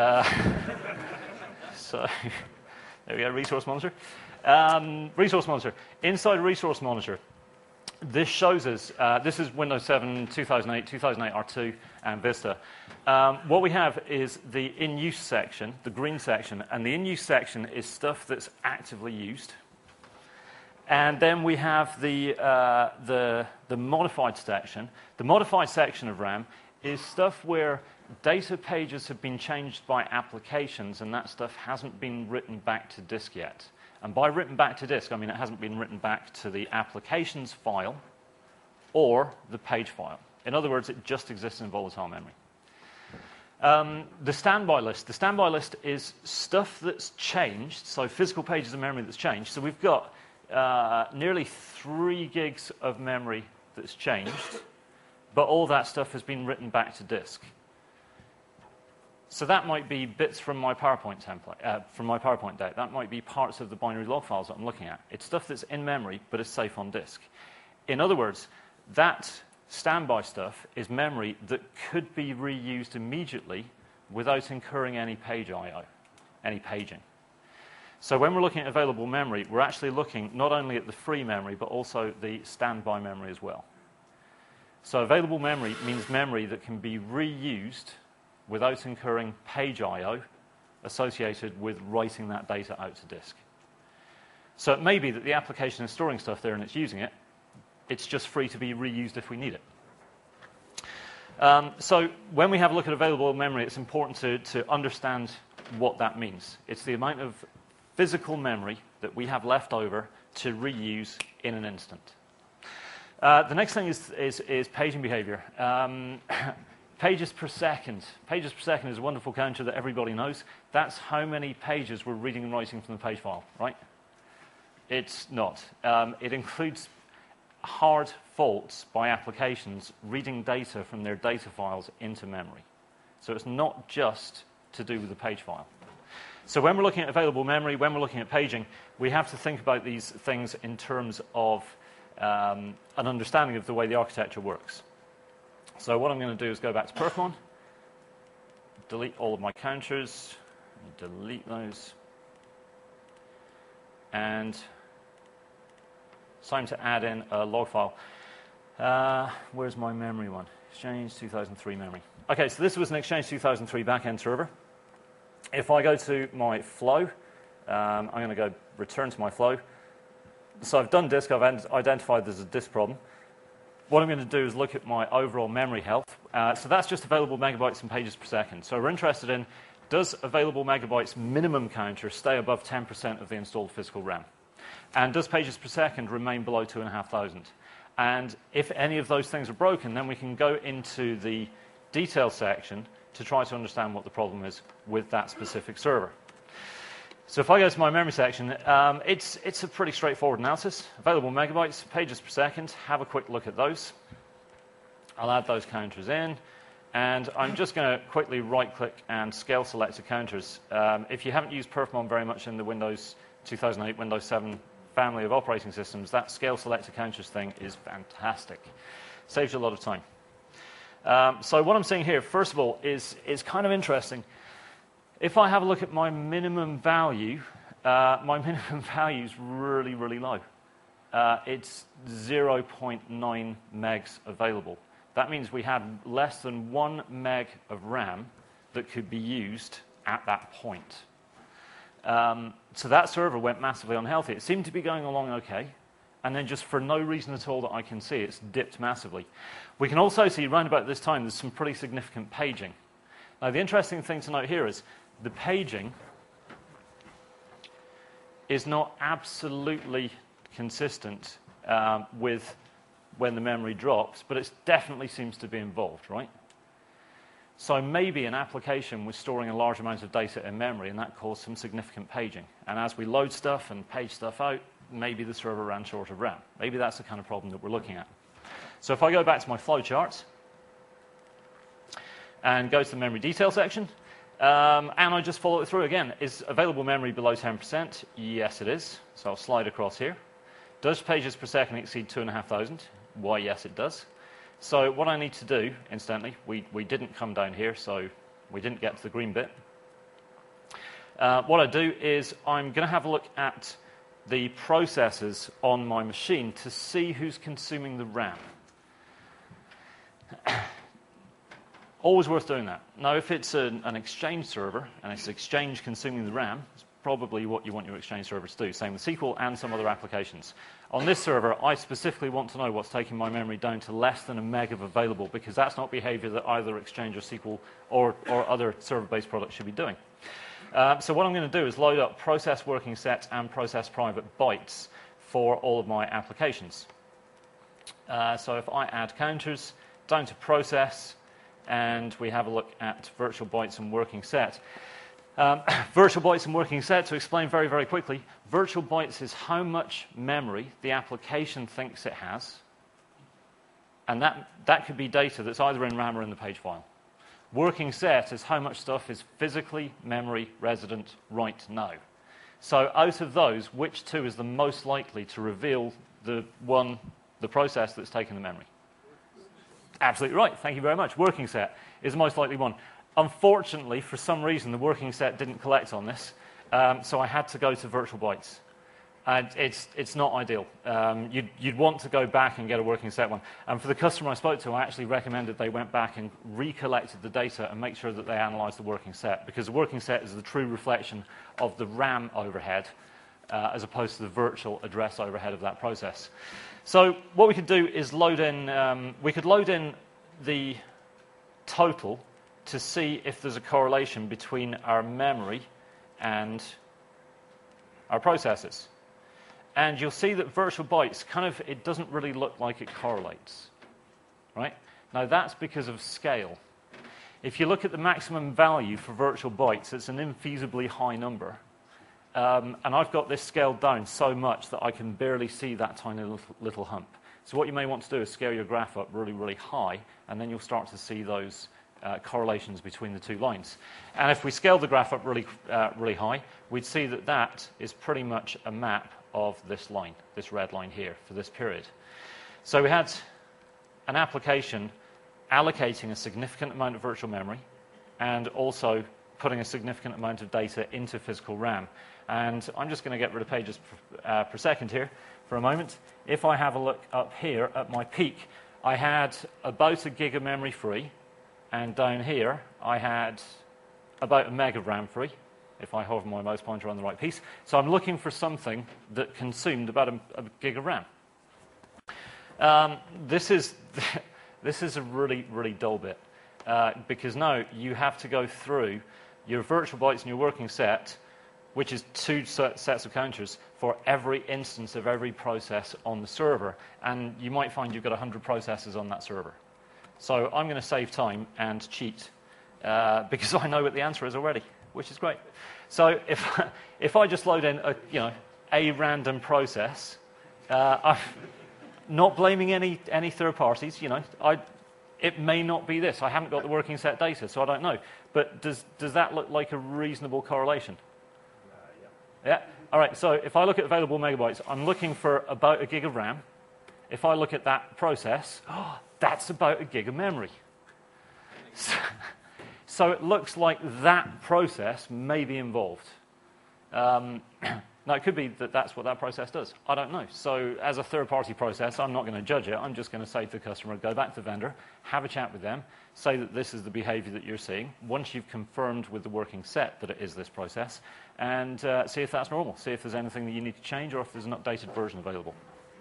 So there we go, Resource Monitor. Resource Monitor. Inside Resource Monitor, this shows us, this is Windows 7, 2008, 2008 R2, and Vista. What we have is the in-use section, the green section, and the in-use section is stuff that's actively used. And then we have the modified section. The modified section of RAM is stuff where data pages have been changed by applications, and that stuff hasn't been written back to disk yet. And by written back to disk, I mean it hasn't been written back to the applications file or the page file. In other words, it just exists in volatile memory. The standby list. The standby list is stuff that's changed, so physical pages of memory that's changed. So we've got nearly 3 gigs of memory that's changed, but all that stuff has been written back to disk. So that might be bits from my PowerPoint template, from my PowerPoint deck. That might be parts of the binary log files that I'm looking at. It's stuff that's in memory, but is safe on disk. In other words, that standby stuff is memory that could be reused immediately without incurring any page I/O, any paging. So when we're looking at available memory, we're actually looking not only at the free memory, but also the standby memory as well. So available memory means memory that can be reused without incurring page I/O associated with writing that data out to disk. So it may be that the application is storing stuff there and it's using it. It's just free to be reused if we need it. So when we have a look at available memory, it's important to understand what that means. It's the amount of physical memory that we have left over to reuse in an instant. The next thing is paging behavior. Pages per second. Pages per second is a wonderful counter that everybody knows. That's how many pages we're reading and writing from the page file, right? It's not. It includes hard faults by applications reading data from their data files into memory. So it's not just to do with the page file. So when we're looking at available memory, when we're looking at paging, we have to think about these things in terms of an understanding of the way the architecture works. So what I'm going to do is go back to Perfmon, delete all of my counters, delete those, and it's time to add in a log file. Where's my memory one? Exchange 2003 memory. Okay, so this was an Exchange 2003 backend server. If I go to my flow, I'm going to go return to my flow. So I've done disk. I've identified there's a disk problem. What I'm going to do is look at my overall memory health. So that's just available megabytes and pages per second. So we're interested in, does available megabytes minimum counter stay above 10% of the installed physical RAM? And does pages per second remain below 2,500? And if any of those things are broken, then we can go into the detail section to try to understand what the problem is with that specific server. So if I go to my memory section, it's a pretty straightforward analysis. Available megabytes, pages per second, have a quick look at those. I'll add those counters in, and I'm just going to quickly right-click and scale select the counters. If you haven't used Perfmon very much in the Windows 2008, Windows 7 family of operating systems, that scale select counters thing is fantastic. Saves you a lot of time. So what I'm seeing here, first of all, is kind of interesting. If I have a look at my minimum value is really, really low. It's 0.9 megs available. That means we had less than 1 meg of RAM that could be used at that point. So that server went massively unhealthy. It seemed to be going along okay, and then just for no reason at all that I can see, it's dipped massively. We can also see around about this time there's some pretty significant paging. Now, the interesting thing to note here is the paging is not absolutely consistent with when the memory drops, but it definitely seems to be involved, right? So maybe an application was storing a large amount of data in memory, and that caused some significant paging. And as we load stuff and page stuff out, maybe the server ran short of RAM. Maybe that's the kind of problem that we're looking at. So if I go back to my flowcharts and go to the memory detail section, and I just follow it through again. Is available memory below 10%? Yes, it is. So I'll slide across here. Does pages per second exceed 2,500? Why, yes, it does. So what I need to do, incidentally, we didn't come down here, so we didn't get to the green bit. What I do is I'm going to have a look at the processes on my machine to see who's consuming the RAM. Always worth doing that. Now, if it's an Exchange server, and it's Exchange consuming the RAM, it's probably what you want your Exchange server to do. Same with SQL and some other applications. On this server, I specifically want to know what's taking my memory down to less than a meg of available, because that's not behavior that either Exchange or SQL or other server-based products should be doing. So what I'm going to do is load up process working sets and process private bytes for all of my applications. So if I add counters down to process, and we have a look at virtual bytes and working set. Virtual bytes and working set, to explain very, very quickly, virtual bytes is how much memory the application thinks it has, and that could be data that's either in RAM or in the page file. Working set is how much stuff is physically memory resident right now. So out of those, which two is the most likely to reveal the process that's taken the memory? absolutely right. Thank you very much. Working set is the most likely one. Unfortunately, for some reason, the working set didn't collect on this, so I had to go to virtual bytes. And it's not ideal. You'd want to go back and get a working set one. And for the customer I spoke to, I actually recommended they went back and recollected the data and make sure that they analysed the working set, because the working set is the true reflection of the RAM overhead as opposed to the virtual address overhead of that process. So what we could do is load in, we could load in the total to see if there's a correlation between our memory and our processes. And you'll see that virtual bytes it doesn't really look like it correlates, right? Now that's because of scale. If you look at the maximum value for virtual bytes, it's an infeasibly high number. And I've got this scaled down so much that I can barely see that tiny little hump. So what you may want to do is scale your graph up really, really high, and then you'll start to see those correlations between the two lines. And if we scale the graph up really, really high, we'd see that that is pretty much a map of this line, this red line here, for this period. So we had an application allocating a significant amount of virtual memory and also putting a significant amount of data into physical RAM. And I'm just going to get rid of pages per second here for a moment. If I have a look up here at my peak, I had about a gig of memory free, and down here I had about a meg of RAM free, if I hover my mouse pointer on the right piece. So I'm looking for something that consumed about a gig of RAM. This is a really, really dull bit, because now you have to go through your virtual bytes and your working set, which is two sets of counters for every instance of every process on the server. And you might find you've got 100 processes on that server. So I'm going to save time and cheat, because I know what the answer is already, which is great. So if I just load in a random process, I'm not blaming any third parties. It may not be this. I haven't got the working set data, so I don't know. But does that look like a reasonable correlation? Yeah. All right. So if I look at available megabytes, I'm looking for about a gig of RAM. If I look at that process, that's about a gig of memory. So it looks like that process may be involved. Now, it could be that that's what that process does. I don't know. So as a third-party process, I'm not going to judge it. I'm just going to say to the customer, go back to the vendor, have a chat with them, say that this is the behavior that you're seeing, once you've confirmed with the working set that it is this process, and see if that's normal, see if there's anything that you need to change or if there's an updated version available.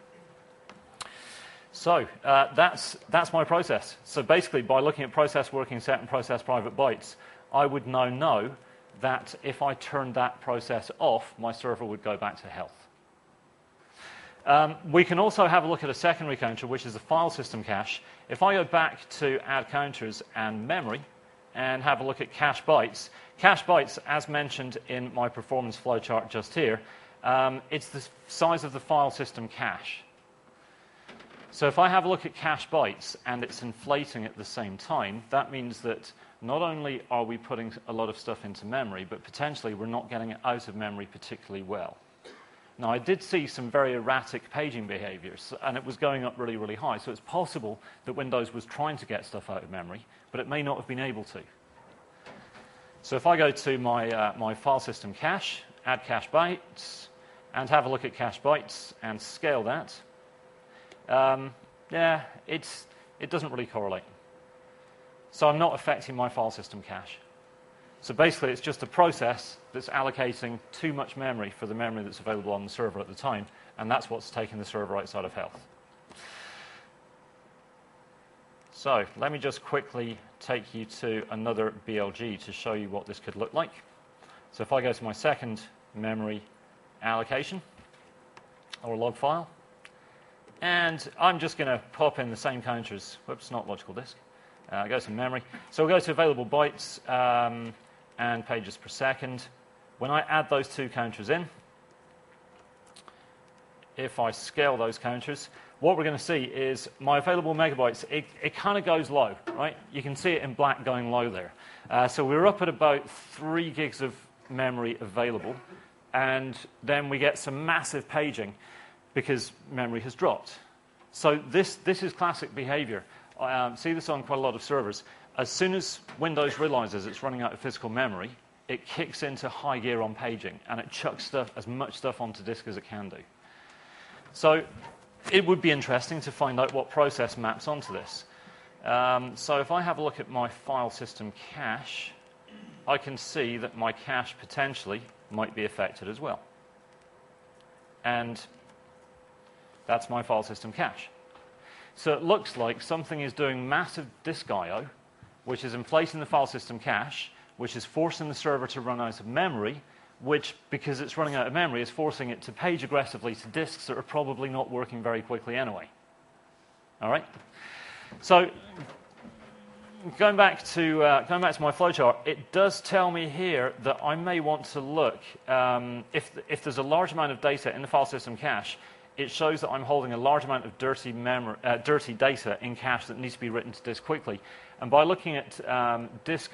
So that's my process. So basically, by looking at process working set and process private bytes, I would now know that if I turned that process off, my server would go back to health. We can also have a look at a secondary counter, which is a file system cache. If I go back to add counters and memory and have a look at cache bytes, as mentioned in my performance flowchart just here, it's the size of the file system cache. So if I have a look at cache bytes and it's inflating at the same time, that means that not only are we putting a lot of stuff into memory, but potentially we're not getting it out of memory particularly well. Now, I did see some very erratic paging behaviors, and it was going up really, really high. So it's possible that Windows was trying to get stuff out of memory, but it may not have been able to. So if I go to my file system cache, add cache bytes, and have a look at cache bytes and scale that, yeah, it doesn't really correlate. So I'm not affecting my file system cache. So basically, it's just a process that's allocating too much memory for the memory that's available on the server at the time, and that's what's taking the server outside of health. So let me just quickly take you to another BLG to show you what this could look like. So if I go to my second memory allocation, or log file, and I'm just going to pop in the same counters. Whoops, not logical disk. Go to memory. So we'll go to available bytes and pages per second. When I add those two counters in, if I scale those counters, what we're going to see is my available megabytes, it kind of goes low, right? You can see it in black going low there. So we're up at about 3 gigs of memory available, and then we get some massive paging because memory has dropped. So this is classic behavior see this on quite a lot of servers. As soon as Windows realizes it's running out of physical memory, it kicks into high gear on paging, and it chucks as much stuff onto disk as it can do. So it would be interesting to find out what process maps onto this. So if I have a look at my file system cache, I can see that my cache potentially might be affected as well. And that's my file system cache. So it looks like something is doing massive disk I/O, which is inflating the file system cache, which is forcing the server to run out of memory, which, because it's running out of memory, is forcing it to page aggressively to disks that are probably not working very quickly anyway. All right? So going back to my flowchart, it does tell me here that I may want to look, if there's a large amount of data in the file system cache, it shows that I'm holding a large amount of dirty data in cache that needs to be written to disk quickly. And by looking at disk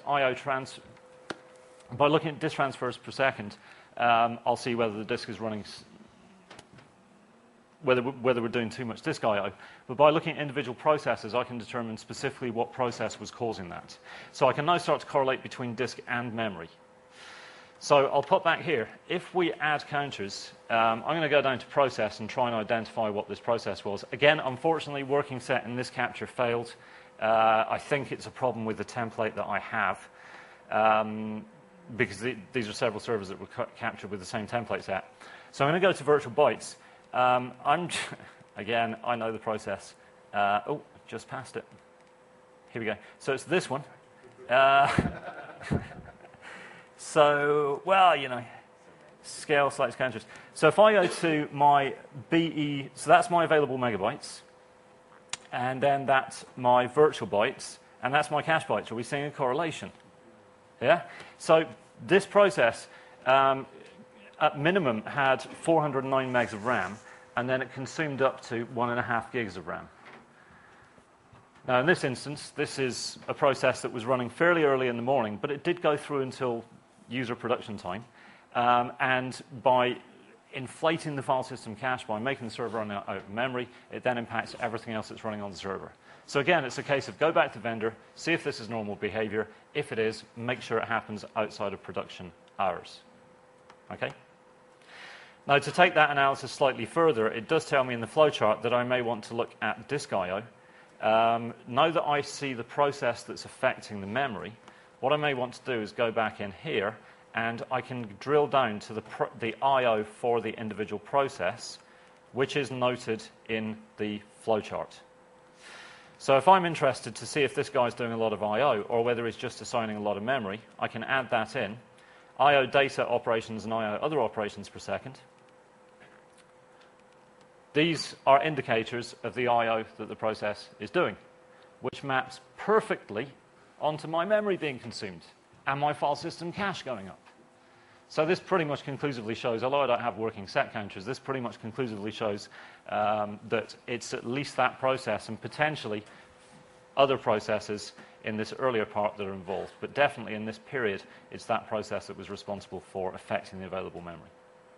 transfers per second, I'll see whether the disk is running, whether we're doing too much disk I/O. But by looking at individual processes, I can determine specifically what process was causing that. So I can now start to correlate between disk and memory. So I'll put back here. If we add counters, I'm going to go down to process and try and identify what this process was. Again, unfortunately, working set in this capture failed. I think it's a problem with the template that I have, because these are several servers that were captured with the same template set. So I'm going to go to virtual bytes. Again, I know the process. Oh, just passed it. Here we go. So it's this one. So, well, you know, scale selects counters. So if I go to my BE, so that's my available megabytes, and then that's my virtual bytes, and that's my cache bytes. Are we seeing a correlation? Yeah? So this process, at minimum, had 409 megs of RAM, and then it consumed up to 1.5 gigs of RAM. Now, in this instance, this is a process that was running fairly early in the morning, but it did go through until user production time. And by inflating the file system cache, by making the server run out of memory, it then impacts everything else that's running on the server. So again, it's a case of go back to vendor, see if this is normal behavior. If it is, make sure it happens outside of production hours. Okay? Now, to take that analysis slightly further, it does tell me in the flowchart that I may want to look at disk I/O. Now that I see the process that's affecting the memory, what I may want to do is go back in here, and I can drill down to the I/O for the individual process, which is noted in the flowchart. So if I'm interested to see if this guy's doing a lot of I/O or whether he's just assigning a lot of memory, I can add that in. I/O data operations and I/O other operations per second. These are indicators of the I/O that the process is doing, which maps perfectly onto my memory being consumed and my file system cache going up. So this pretty much conclusively shows, although I don't have working set counters, this pretty much conclusively shows that it's at least that process and potentially other processes in this earlier part that are involved. But definitely in this period, it's that process that was responsible for affecting the available memory.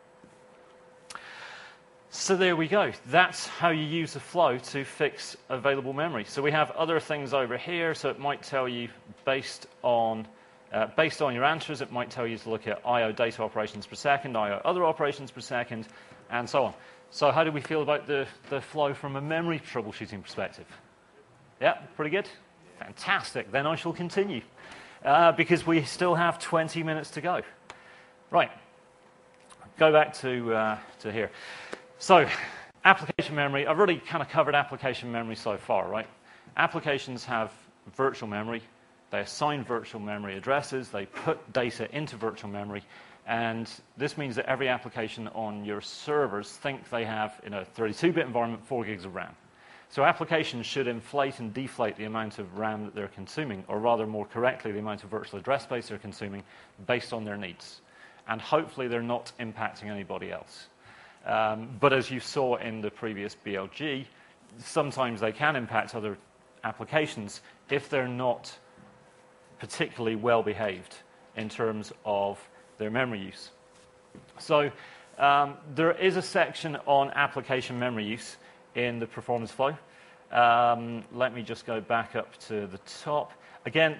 So there we go. That's how you use the flow to fix available memory. So we have other things over here. So it might tell you, based on your answers, it might tell you to look at I/O data operations per second, I/O other operations per second, and so on. So how do we feel about the flow from a memory troubleshooting perspective? Yeah, pretty good? Fantastic. Then I shall continue, because we still have 20 minutes to go. Right. Go back to here. So, application memory, I've already kind of covered application memory so far, right? Applications have virtual memory. They assign virtual memory addresses. They put data into virtual memory. And this means that every application on your servers think they have, in a 32-bit environment, 4 gigs of RAM. So applications should inflate and deflate the amount of RAM that they're consuming, or rather, more correctly, the amount of virtual address space they're consuming based on their needs. And hopefully they're not impacting anybody else. But as you saw in the previous BLG, sometimes they can impact other applications if they're not particularly well behaved in terms of their memory use. So there is a section on application memory use in the performance flow. Let me just go back up to the top. Again,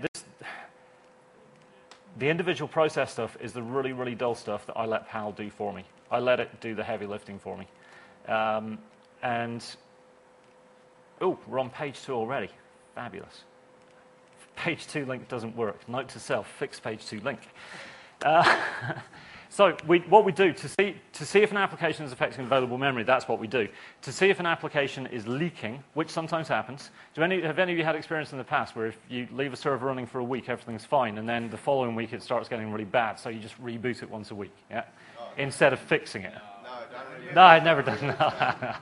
the individual process stuff is the really, really dull stuff that I let PAL do for me. I let it do the heavy lifting for me. Oh, we're on page 2 already. Fabulous. Page 2 link doesn't work. Note to self, fix page 2 link. So what we do, to see if an application is affecting available memory, that's what we do. To see if an application is leaking, which sometimes happens. Have any of you had experience in the past where if you leave a server running for a week, everything's fine, and then the following week it starts getting really bad, so you just reboot it once a week, yeah? Instead of fixing it? No, I've never done that.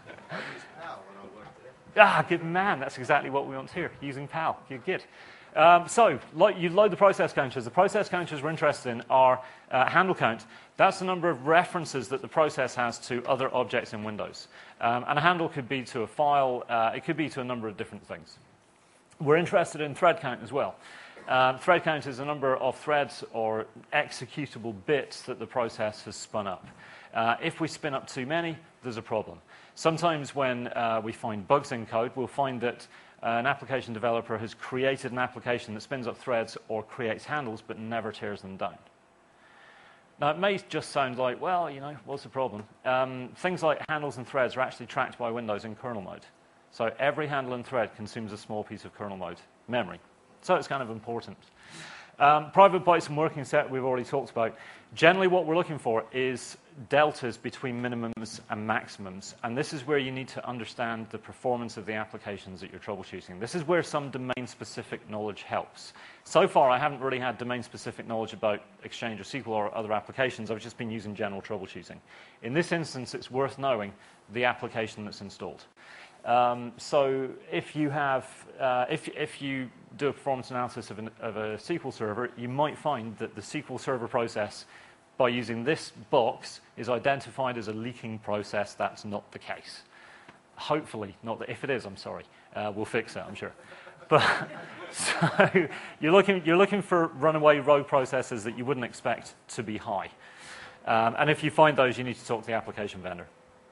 Good man, that's exactly what we want to hear, using PAL. You're good. So, you load the process counters. The process counters we're interested in are handle count. That's the number of references that the process has to other objects in Windows. And a handle could be to a file. It could be to a number of different things. We're interested in thread count as well. Thread count is the number of threads or executable bits that the process has spun up. If we spin up too many, there's a problem. Sometimes when we find bugs in code, we'll find that an application developer has created an application that spins up threads or creates handles but never tears them down. Now, it may just sound like, well, you know, what's the problem? Things like handles and threads are actually tracked by Windows in kernel mode. So every handle and thread consumes a small piece of kernel mode memory. So it's kind of important. Private bytes and working set we've already talked about. Generally what we're looking for is deltas between minimums and maximums. And this is where you need to understand the performance of the applications that you're troubleshooting. This is where some domain-specific knowledge helps. So far, I haven't really had domain-specific knowledge about Exchange or SQL or other applications. I've just been using general troubleshooting. In this instance, it's worth knowing the application that's installed. So if you have, if you do a performance analysis of a SQL server, you might find that the SQL Server process, by using this box, is identified as a leaking process. That's not the case. Hopefully not. If it is, I'm sorry. We'll fix it, I'm sure. But so you're looking for runaway rogue processes that you wouldn't expect to be high. And if you find those, you need to talk to the application vendor.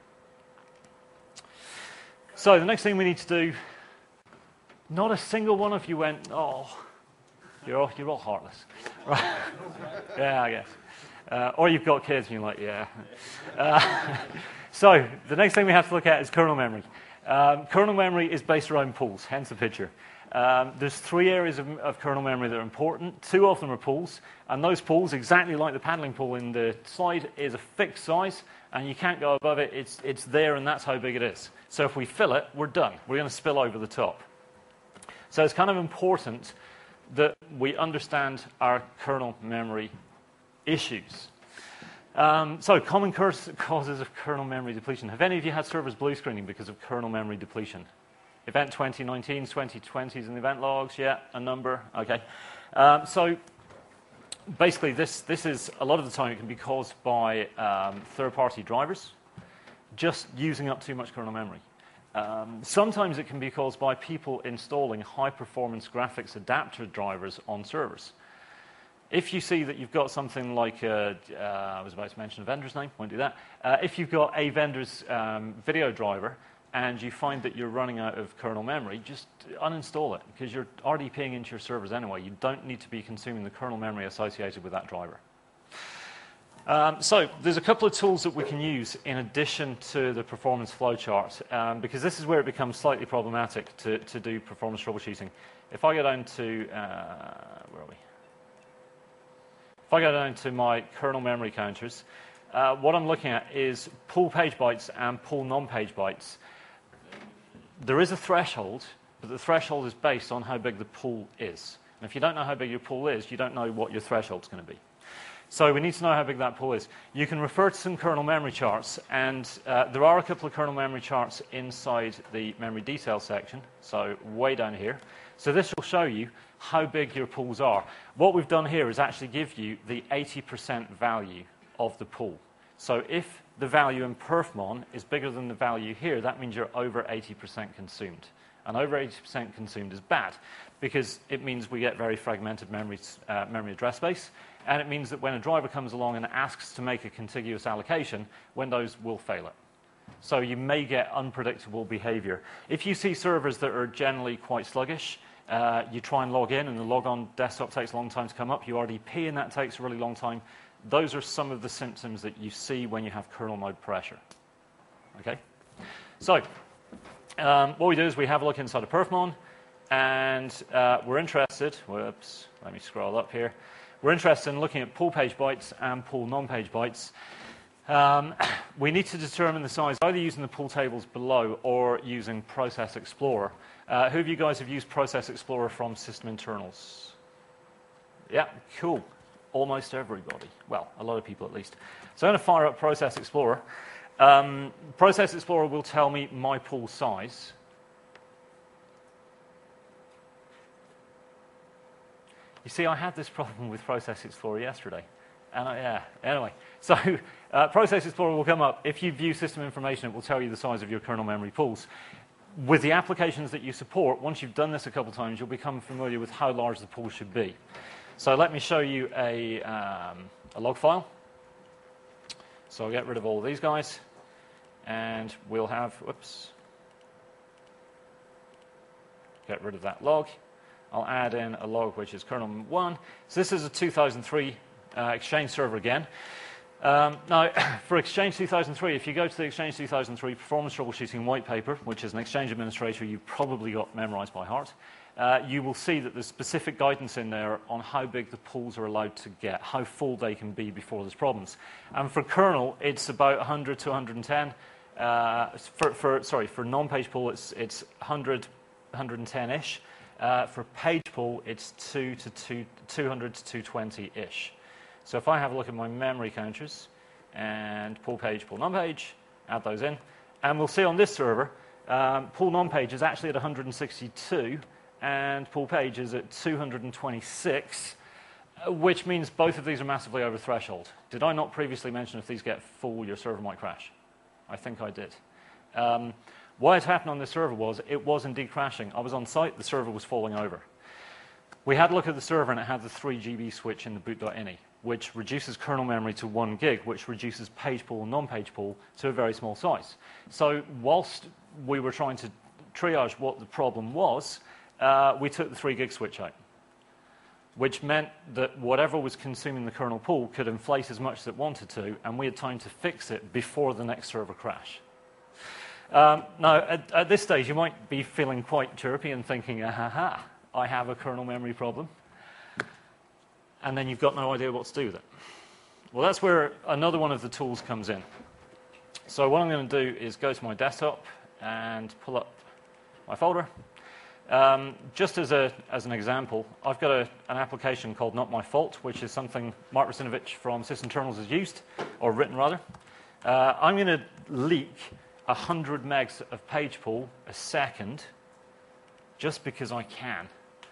So the next thing we need to do, not a single one of you went, oh, you're all heartless. Right? Yeah, I guess. Or you've got kids and you're like, yeah. So the next thing we have to look at is kernel memory. Kernel memory is based around pools, hence the picture. There's 3 areas of kernel memory that are important. 2 of them are pools, and those pools, exactly like the paddling pool in the slide, is a fixed size, and you can't go above it. It's there, and that's how big it is. So if we fill it, we're done. We're going to spill over the top. So it's kind of important that we understand our kernel memory issues. So common causes of kernel memory depletion. Have any of you had servers blue screening because of kernel memory depletion? Event 2019, 2020s in the event logs, yeah, a number, okay. So basically this is, a lot of the time it can be caused by third-party drivers just using up too much kernel memory. Sometimes it can be caused by people installing high-performance graphics adapter drivers on servers. If you see that you've got something like, I was about to mention a vendor's name, won't do that. If you've got a vendor's video driver and you find that you're running out of kernel memory, just uninstall it, because you're RDPing into your servers anyway. You don't need to be consuming the kernel memory associated with that driver. So there's a couple of tools that we can use in addition to the performance flowchart, because this is where it becomes slightly problematic to do performance troubleshooting. If I go down to, where are we? If I go down to my kernel memory counters, what I'm looking at is pool page bytes and pool non-page bytes. There is a threshold, but the threshold is based on how big the pool is. And if you don't know how big your pool is, you don't know what your threshold is going to be. So we need to know how big that pool is. You can refer to some kernel memory charts, and there are a couple of kernel memory charts inside the memory detail section, so way down here. So this will show you how big your pools are. What we've done here is actually give you the 80% value of the pool. So if the value in perfmon is bigger than the value here, that means you're over 80% consumed. And over 80% consumed is bad, because it means we get very fragmented memory address space, and it means that when a driver comes along and asks to make a contiguous allocation, Windows will fail it. So you may get unpredictable behavior. If you see servers that are generally quite sluggish, you try and log in, and the logon desktop takes a long time to come up. You RDP, and that takes a really long time. Those are some of the symptoms that you see when you have kernel mode pressure. Okay? So what we do is we have a look inside of perfmon, and we're interested. Whoops, let me scroll up here. We're interested in looking at pull page bytes and pull non-page bytes. We need to determine the size either using the pull tables below or using Process Explorer. Who of you guys have used Process Explorer from system internals? Yeah, cool. Almost everybody. Well, a lot of people at least. So I'm going to fire up Process Explorer. Process Explorer will tell me my pull size. You see, I had this problem with Process Explorer yesterday. And anyway. So Process Explorer will come up. If you view system information, it will tell you the size of your kernel memory pools. With the applications that you support, once you've done this a couple of times, you'll become familiar with how large the pool should be. So let me show you a log file. So I'll get rid of all of these guys. And we'll have, whoops, get rid of that log. I'll add in a log which is kernel 1. So this is a 2003 Exchange server again. Now, for Exchange 2003, if you go to the Exchange 2003 Performance Troubleshooting White Paper, which is an Exchange administrator you've probably got memorized by heart, you will see that there's specific guidance in there on how big the pools are allowed to get, how full they can be before there's problems. And for kernel, it's about 100 to 110. For non-page pool, it's 100, 110-ish. For page pool, it's 200 to 220-ish. So if I have a look at my memory counters and pull page, pull non-page, add those in, and we'll see on this server, pull non-page is actually at 162, and pull page is at 226, which means both of these are massively over threshold. Did I not previously mention if these get full, your server might crash? I think I did. What had happened on this server was it was indeed crashing. I was on site, the server was falling over. We had a look at the server, and it had the 3 GB switch in the boot.ini, which reduces kernel memory to 1 gig, which reduces page pool and non-page pool to a very small size. So whilst we were trying to triage what the problem was, we took the 3 gig switch out, which meant that whatever was consuming the kernel pool could inflate as much as it wanted to, and we had time to fix it before the next server crash. Now, at this stage, you might be feeling quite chirpy and thinking, aha, I have a kernel memory problem. And then you've got no idea what to do with it. Well, that's where another one of the tools comes in. So what I'm going to do is go to my desktop and pull up my folder. Just as an example, I've got an application called Not My Fault, which is something Mark Rusinovich from SysInternals has used, or written rather. I'm going to leak 100 megs of page pool a second just because I can.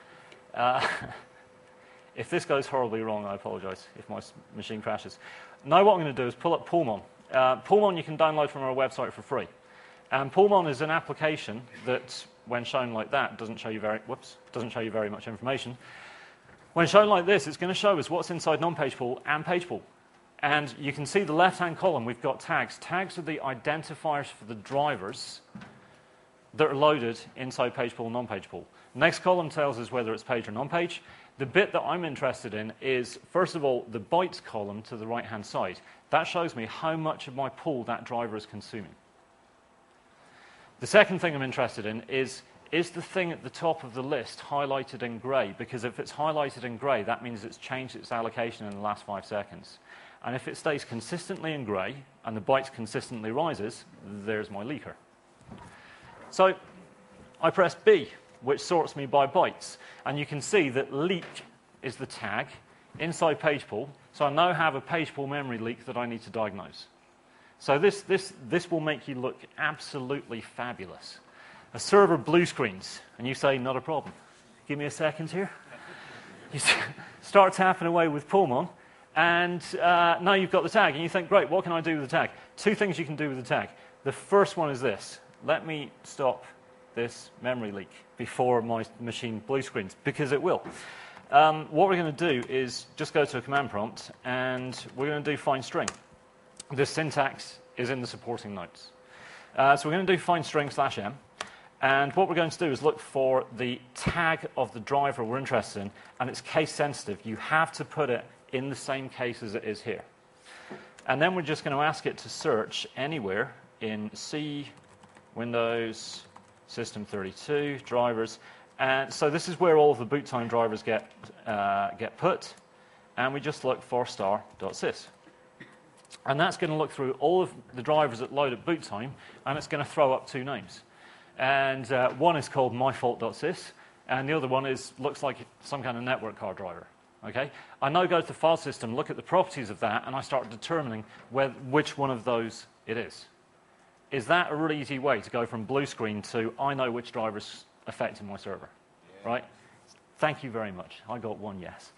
If this goes horribly wrong, I apologize if my machine crashes. Now what I'm going to do is pull up Pullmon. Pullmon you can download from our website for free. And Pullmon is an application that, when shown like that, doesn't show you very much information. When shown like this, it's going to show us what's inside non-page pool and page pool. And you can see the left-hand column, we've got tags. Tags are the identifiers for the drivers that are loaded inside page pool and non-page pool. Next column tells us whether it's page or non-page. The bit that I'm interested in is, first of all, the bytes column to the right-hand side. That shows me how much of my pool that driver is consuming. The second thing I'm interested in is the thing at the top of the list highlighted in grey? Because if it's highlighted in grey, that means it's changed its allocation in the last 5 seconds. And if it stays consistently in grey and the bytes consistently rises, there's my leaker. So I press B, which sorts me by bytes. And you can see that leak is the tag inside page pool. So I now have a page pool memory leak that I need to diagnose. So this will make you look absolutely fabulous. A server blue screens, and you say, not a problem. Give me a second here. You start tapping away with Pullmon, and now you've got the tag, and you think, great, what can I do with the tag? 2 things you can do with the tag. The first one is this. Let me stop this memory leak before my machine blue screens, because it will. What we're going to do is just go to a command prompt, and we're going to do find string. The syntax is in the supporting notes. So we're going to do find string /m. And what we're going to do is look for the tag of the driver we're interested in, and it's case sensitive. You have to put it in the same case as it is here. And then we're just going to ask it to search anywhere in C, Windows, System32, drivers. And so this is where all of the boot time drivers get put. And we just look for star.sys. And that's going to look through all of the drivers that load at boot time, and it's going to throw up two names. And one is called myfault.sys, and the other one looks like some kind of network card driver. Okay? I now go to the file system, look at the properties of that, and I start determining which one of those it is. Is that a really easy way to go from blue screen to I know which driver's affecting my server? Yeah. Right? Thank you very much. I got one yes.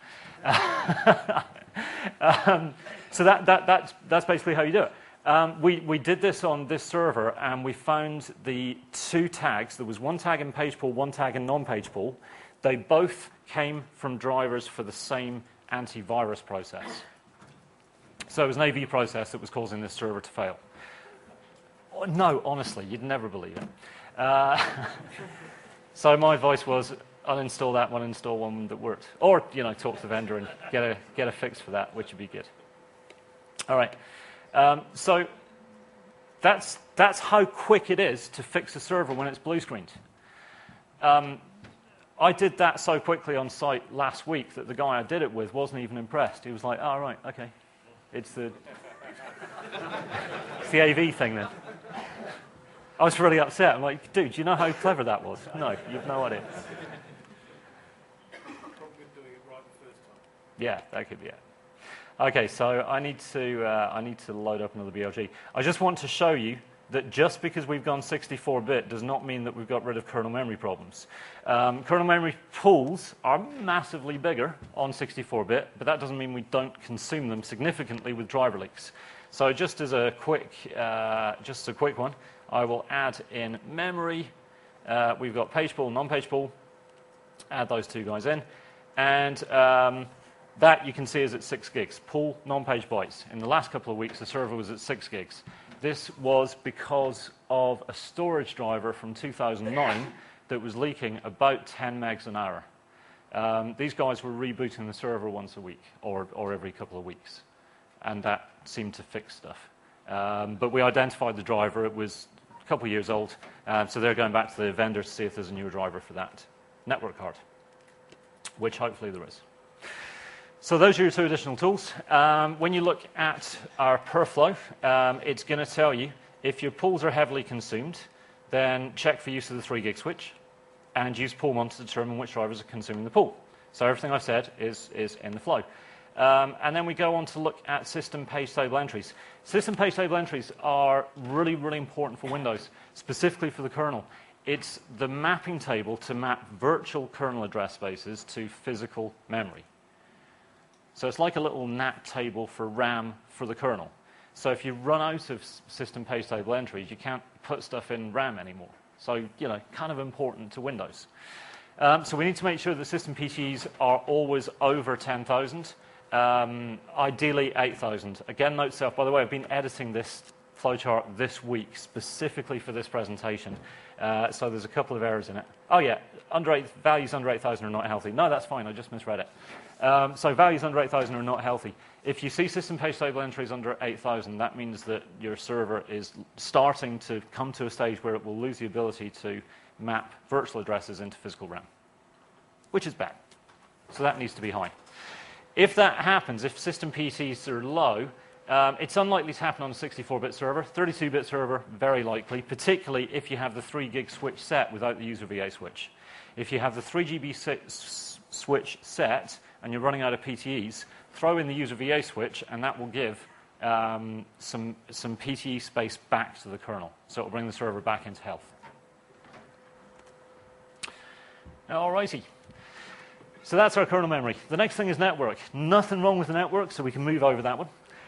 So that's basically how you do it. We did this on this server, and we found the two tags. There was one tag in page pool, one tag in non-page pool. They both came from drivers for the same antivirus process. So it was an AV process that was causing this server to fail. No, honestly, you'd never believe it. So my advice was uninstall that one, install one that worked. Or, talk to the vendor and get a fix for that, which would be good. All right. So that's how quick it is to fix a server when it's blue screened. I did that so quickly on site last week that the guy I did it with wasn't even impressed. He was like, "Oh, right, okay, it's the AV thing then." I was really upset. I'm like, "Dude, do you know how clever that was?" No, you've no idea. Yeah, that could be it. Okay, so I need to load up another BLG. I just want to show you that just because we've gone 64-bit does not mean that we've got rid of kernel memory problems. Kernel memory pools are massively bigger on 64-bit, but that doesn't mean we don't consume them significantly with driver leaks. So just as a quick one, I will add in memory. We've got page pool, non-page pool. Add those two guys in, and that you can see is at 6 gigs. Pool, non-page bytes. In the last couple of weeks, the server was at 6 gigs. This was because of a storage driver from 2009 that was leaking about 10 megs an hour. These guys were rebooting the server once a week or every couple of weeks, and that seemed to fix stuff. But we identified the driver. It was a couple of years old, so they're going back to the vendor to see if there's a newer driver for that network card, which hopefully there is. So those are your two additional tools. When you look at our perflow, it's going to tell you if your pools are heavily consumed, then check for use of the 3 gig switch and use poolmon to determine which drivers are consuming the pool. So everything I've said is in the flow. And then we go on to look at system page table entries. System page table entries are really, really important for Windows, specifically for the kernel. It's the mapping table to map virtual kernel address spaces to physical memory. So it's like a little NAT table for RAM for the kernel. So if you run out of system page table entries, you can't put stuff in RAM anymore. So, kind of important to Windows. So we need to make sure that system PTEs are always over 10,000, ideally 8,000. Again, note to self, by the way, I've been editing this flowchart this week specifically for this presentation. So there's a couple of errors in it. Oh, yeah, values under 8,000 are not healthy. No, that's fine, I just misread it. So values under 8,000 are not healthy. If you see system page table entries under 8,000, that means that your server is starting to come to a stage where it will lose the ability to map virtual addresses into physical RAM, which is bad. So that needs to be high. If that happens, if system PTs are low, it's unlikely to happen on a 64-bit server. 32-bit server, very likely, particularly if you have the 3 gig switch set without the user VA switch. If you have the 3 GB switch set and you're running out of PTEs, throw in the user VA switch, and that will give some PTE space back to the kernel. So it will bring the server back into health. All righty. So that's our kernel memory. The next thing is network. Nothing wrong with the network, so we can move over that one.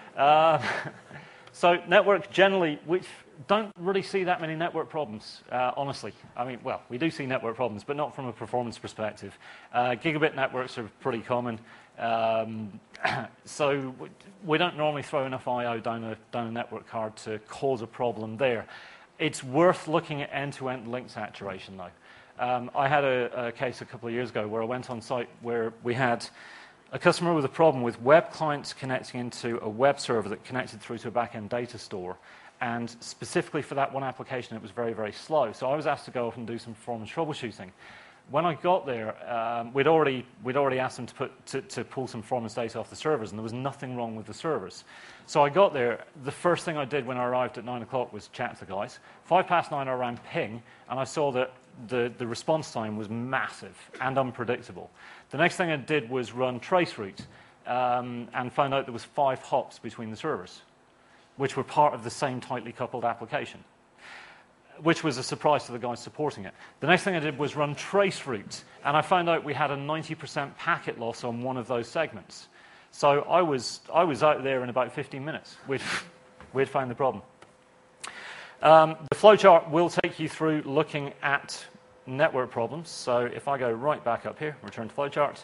So network, generally, we don't really see that many network problems, honestly. I mean, well, we do see network problems, but not from a performance perspective. Gigabit networks are pretty common. So we don't normally throw enough I/O down a network card to cause a problem there. It's worth looking at end-to-end link saturation, though. I had a case a couple of years ago where I went on site where we had a customer with a problem with web clients connecting into a web server that connected through to a back-end data store. And specifically for that one application, it was very, very slow. So I was asked to go off and do some performance troubleshooting. When I got there, we'd already asked them to pull some performance data off the servers, and there was nothing wrong with the servers. So I got there. The first thing I did when I arrived at 9 o'clock was chat to the guys. 9:05, I ran ping, and I saw that the response time was massive and unpredictable. The next thing I did was run traceroute and found out there was 5 hops between the servers, which were part of the same tightly coupled application, which was a surprise to the guys supporting it. The next thing I did was run traceroute, and I found out we had a 90% packet loss on one of those segments. So I was out there in about 15 minutes. We'd found the problem. The flowchart will take you through looking at network problems. So if I go right back up here, return to flowchart,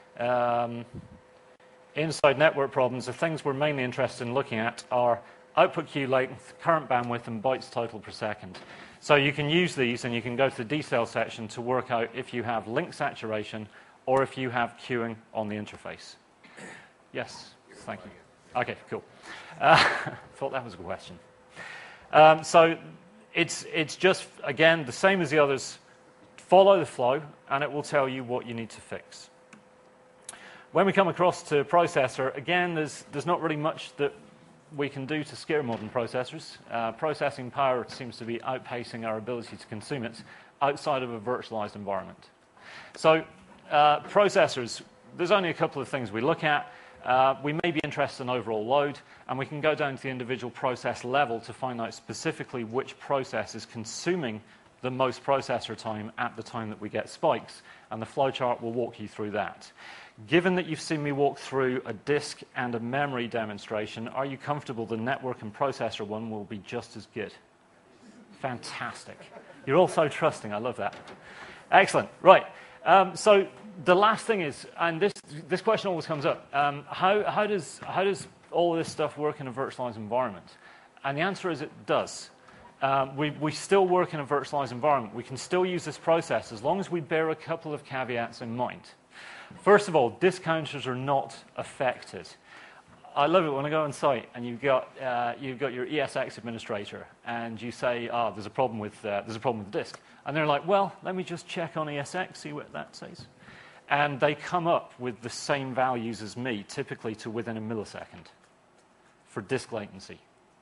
inside network problems, the things we're mainly interested in looking at are output queue length, current bandwidth, and bytes total per second. So you can use these, and you can go to the detail section to work out if you have link saturation or if you have queuing on the interface. Yes, thank you. Okay, cool. Thought that was a question. So it's just, again, the same as the others. Follow the flow, and it will tell you what you need to fix. When we come across to processor, again, there's not really much that we can do to scare modern processors. Processing power seems to be outpacing our ability to consume it outside of a virtualized environment. So processors, there's only a couple of things we look at. We may be interested in overall load, and we can go down to the individual process level to find out specifically which process is consuming the most processor time at the time that we get spikes, and the flowchart will walk you through that. Given that you've seen me walk through a disk and a memory demonstration, are you comfortable the network and processor one will be just as good? Fantastic. You're all so trusting. I love that. Excellent. Right. So the last thing is, and this question always comes up, how does all of this stuff work in a virtualized environment? And the answer is it does. We still work in a virtualized environment. We can still use this process as long as we bear a couple of caveats in mind. First of all, disk counters are not affected. I love it when I go on site and you've got your ESX administrator and you say, there's a problem with the disk, and they're like, well, let me just check on ESX, see what that says, and they come up with the same values as me, typically to within a millisecond for disk latency.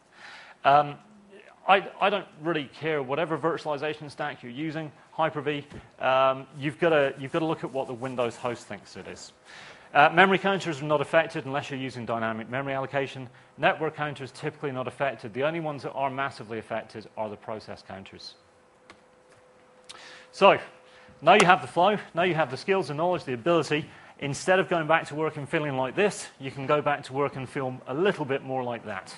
I don't really care whatever virtualization stack you're using, Hyper-V. You've got to look at what the Windows host thinks it is. Memory counters are not affected unless you're using dynamic memory allocation. Network counters typically not affected. The only ones that are massively affected are the process counters. So now you have the flow. Now you have the skills, the knowledge, the ability. Instead of going back to work and feeling like this, you can go back to work and feel a little bit more like that.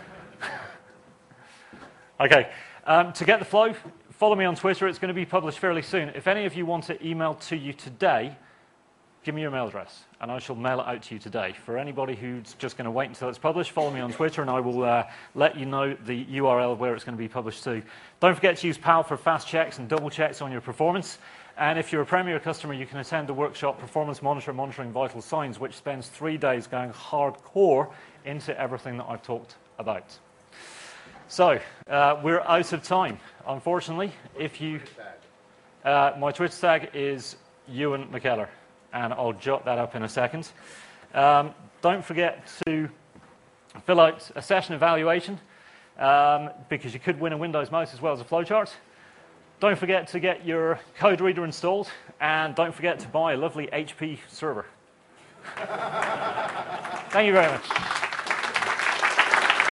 Okay, to get the flow, follow me on Twitter. It's going to be published fairly soon. If any of you want it emailed to you today, give me your email address, and I shall mail it out to you today. For anybody who's just going to wait until it's published, follow me on Twitter, and I will let you know the URL of where it's going to be published to. Don't forget to use PAL for fast checks and double checks on your performance. And if you're a Premier customer, you can attend the workshop Performance Monitor Monitoring Vital Signs, which spends 3 days going hardcore into everything that I've talked about. So, we're out of time, unfortunately. If you, my Twitter tag is Ewan McKellar, and I'll jot that up in a second. Don't forget to fill out a session evaluation, because you could win a Windows mouse as well as a flowchart. Don't forget to get your code reader installed, and don't forget to buy a lovely HP server. Thank you very much.